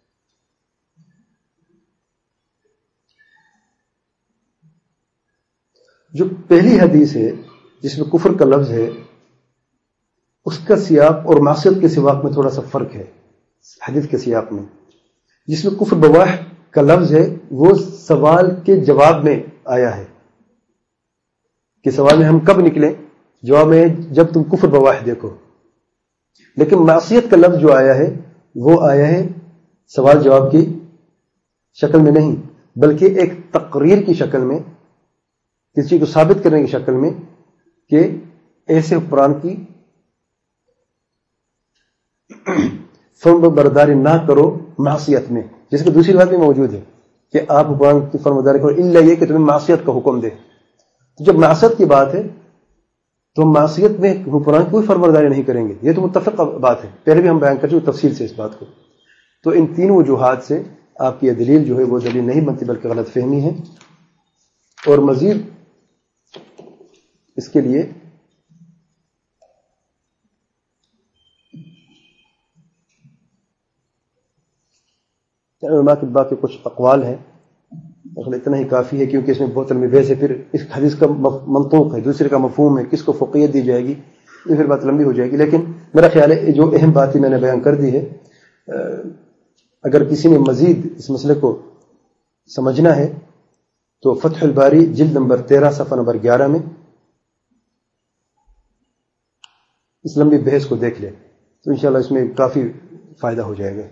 جو پہلی حدیث ہے جس میں کفر کا لفظ ہے، اس کا سیاق اور معصیت کے سیاق میں تھوڑا سا فرق ہے. حدیث کے سیاق میں جس میں کفر بواح کا لفظ ہے وہ سوال کے جواب میں آیا ہے کہ سوال میں ہم کب نکلیں، جواب میں جب تم کفر بواح دیکھو. لیکن معصیت کا لفظ جو آیا ہے وہ آیا ہے سوال جواب کی شکل میں نہیں، بلکہ ایک تقریر کی شکل میں، کسی کو ثابت کرنے کی شکل میں کہ ایسے حکمران کی فرم برداری نہ کرو معصیت میں، جس کی دوسری بات بھی موجود ہے کہ آپ حکمران کی فرم برداری کرو الا یہ کہ تمہیں معصیت کا حکم دے. تو جب معصیت کی بات ہے تو معصیت میں حکمران کوئی فرم برداری نہیں کریں گے، یہ تو متفق بات ہے، پہلے بھی ہم بیان کر چکے تفصیل سے اس بات کو. تو ان تین وجوہات سے آپ کی یہ دلیل جو ہے وہ دلیل نہیں بنتی بلکہ غلط فہمی ہے. اور مزید اس کے لیے علماء کے باقی کچھ اقوال ہیں، اتنا ہی کافی ہے کیونکہ اس میں بہت لمبی بحث ہے. پھر اس حدیث کا منطوق ہے، دوسرے کا مفہوم ہے، کس کو فقیت دی جائے گی، یہ پھر بات لمبی ہو جائے گی. لیکن میرا خیال ہے جو اہم بات ہی میں نے بیان کر دی ہے. اگر کسی نے مزید اس مسئلے کو سمجھنا ہے تو فتح الباری جلد نمبر تیرہ صفحہ نمبر گیارہ میں اس لمبی بحث کو دیکھ لیں تو انشاءاللہ اس میں کافی فائدہ ہو جائے گا.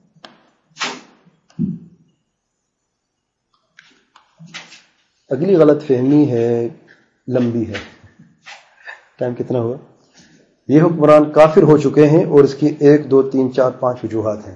اگلی غلط فہمی ہے، لمبی ہے، ٹائم کتنا ہوا؟ یہ حکمران کافر ہو چکے ہیں اور اس کی ایک دو تین چار پانچ وجوہات ہیں.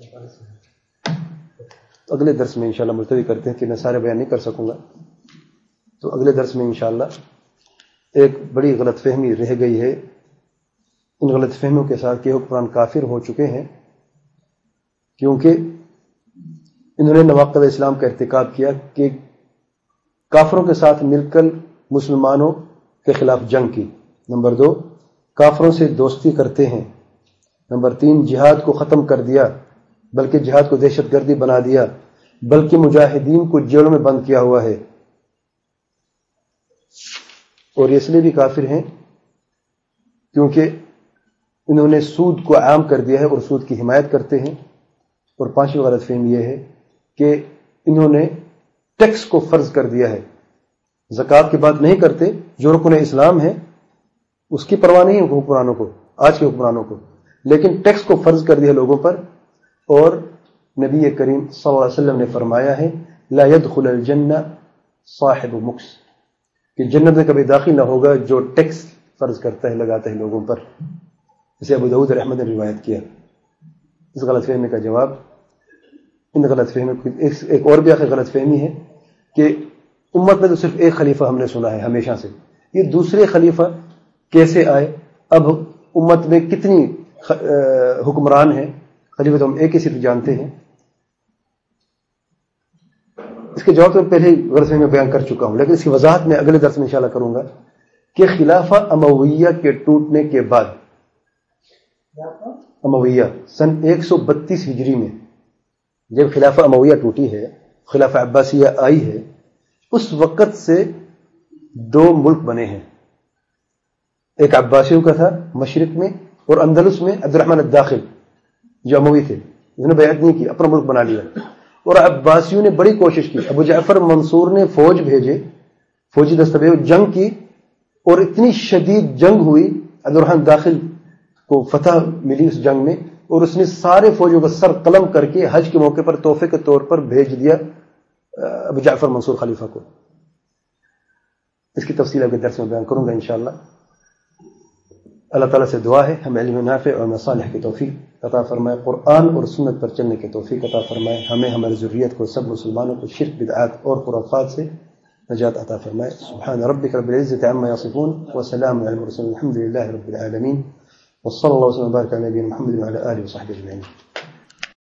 اگلے درس میں انشاءاللہ ملتوی کرتے ہیں کہ میں سارے بیان نہیں کر سکوں گا، تو اگلے درس میں انشاءاللہ ایک بڑی غلط فہمی رہ گئی ہے. ان غلط فہمیوں کے ساتھ کہ حکمران کافر ہو چکے ہیں کیونکہ انہوں نے نواقض اسلام کا ارتکاب کیا کہ کافروں کے ساتھ مل کر مسلمانوں کے خلاف جنگ کی. نمبر دو، کافروں سے دوستی کرتے ہیں. نمبر تین، جہاد کو ختم کر دیا بلکہ جہاد کو دہشت گردی بنا دیا، بلکہ مجاہدین کو جیلوں میں بند کیا ہوا ہے. اور یہ اس لیے بھی کافر ہیں کیونکہ انہوں نے سود کو عام کر دیا ہے اور سود کی حمایت کرتے ہیں. اور پانچویں غلط فہمی یہ ہے کہ انہوں نے ٹیکس کو فرض کر دیا ہے. زکوٰۃ کی بات نہیں کرتے، جو رکن اسلام ہے اس کی پرواہ نہیں ہے حکمرانوں کو، آج کے حکمرانوں کو، لیکن ٹیکس کو فرض کر دیا لوگوں پر. اور نبی کریم صلی اللہ علیہ وسلم نے فرمایا ہے لا يدخل الجنہ صاحب مکس، کہ جنت میں کبھی داخل نہ ہوگا جو ٹیکس فرض کرتا ہے، لگاتا ہے لوگوں پر. اسے ابو داؤد رحمۃ نے روایت کیا. اس غلط فہمی کا جواب ان غلط فہمی ایک اور بھی آخر غلط فہمی ہے کہ امت میں تو صرف ایک خلیفہ ہم نے سنا ہے ہمیشہ سے، یہ دوسرے خلیفہ کیسے آئے؟ اب امت میں کتنی حکمران ہیں؟ خلیفہ تو ہم ایک ہی صرف جانتے ہیں. اس کے جواب تو پہلے ہی غلط فہمی میں بیان کر چکا ہوں، لیکن اس کی وضاحت میں اگلے درس میں انشاءاللہ کروں گا کہ خلافہ امویہ کے ٹوٹنے کے بعد، امویہ سن ایک سو بتیس ہجری میں جب خلافہ امویہ ٹوٹی ہے، خلافہ عباسیہ آئی ہے، اس وقت سے دو ملک بنے ہیں. ایک عباسیوں کا تھا مشرق میں، اور اندلس میں عبد الرحمن الداخل جو اموی تھے، انہوں نے بیعت نہیں کی، اپنا ملک بنا لیا. اور عباسیوں نے بڑی کوشش کی، ابو جعفر منصور نے فوج بھیجے، فوجی دستہ بھیجے، جنگ کی، اور اتنی شدید جنگ ہوئی، عبد الرحمن داخل کو فتح ملی اس جنگ میں، اور اس نے سارے فوجوں کا سر قلم کر کے حج کے موقع پر تحفے کے طور پر بھیج دیا ابو جعفر منصور خلیفہ کو. اس کی تفصیل اگلے درس میں بیان کروں گا انشاءاللہ. اللہ تعالیٰ سے دعا ہے ہم علم نافع اور مصالح کی توفیق عطا فرمائے، قرآن اور سنت پر چلنے کی توفیق عطا فرمائے، ہمیں ہماری ذریت کو سب مسلمانوں کو شرک بدعات اور خرافات سے نجات عطا فرمائے۔ سبحان ربک رب العزة عما یصفون وسلام علی المرسلین الحمد للہ رب العالمین، وصلی اللہ وسلم وبارک علی نبینا محمد وعلی آلہ وصحبہ اجمعین۔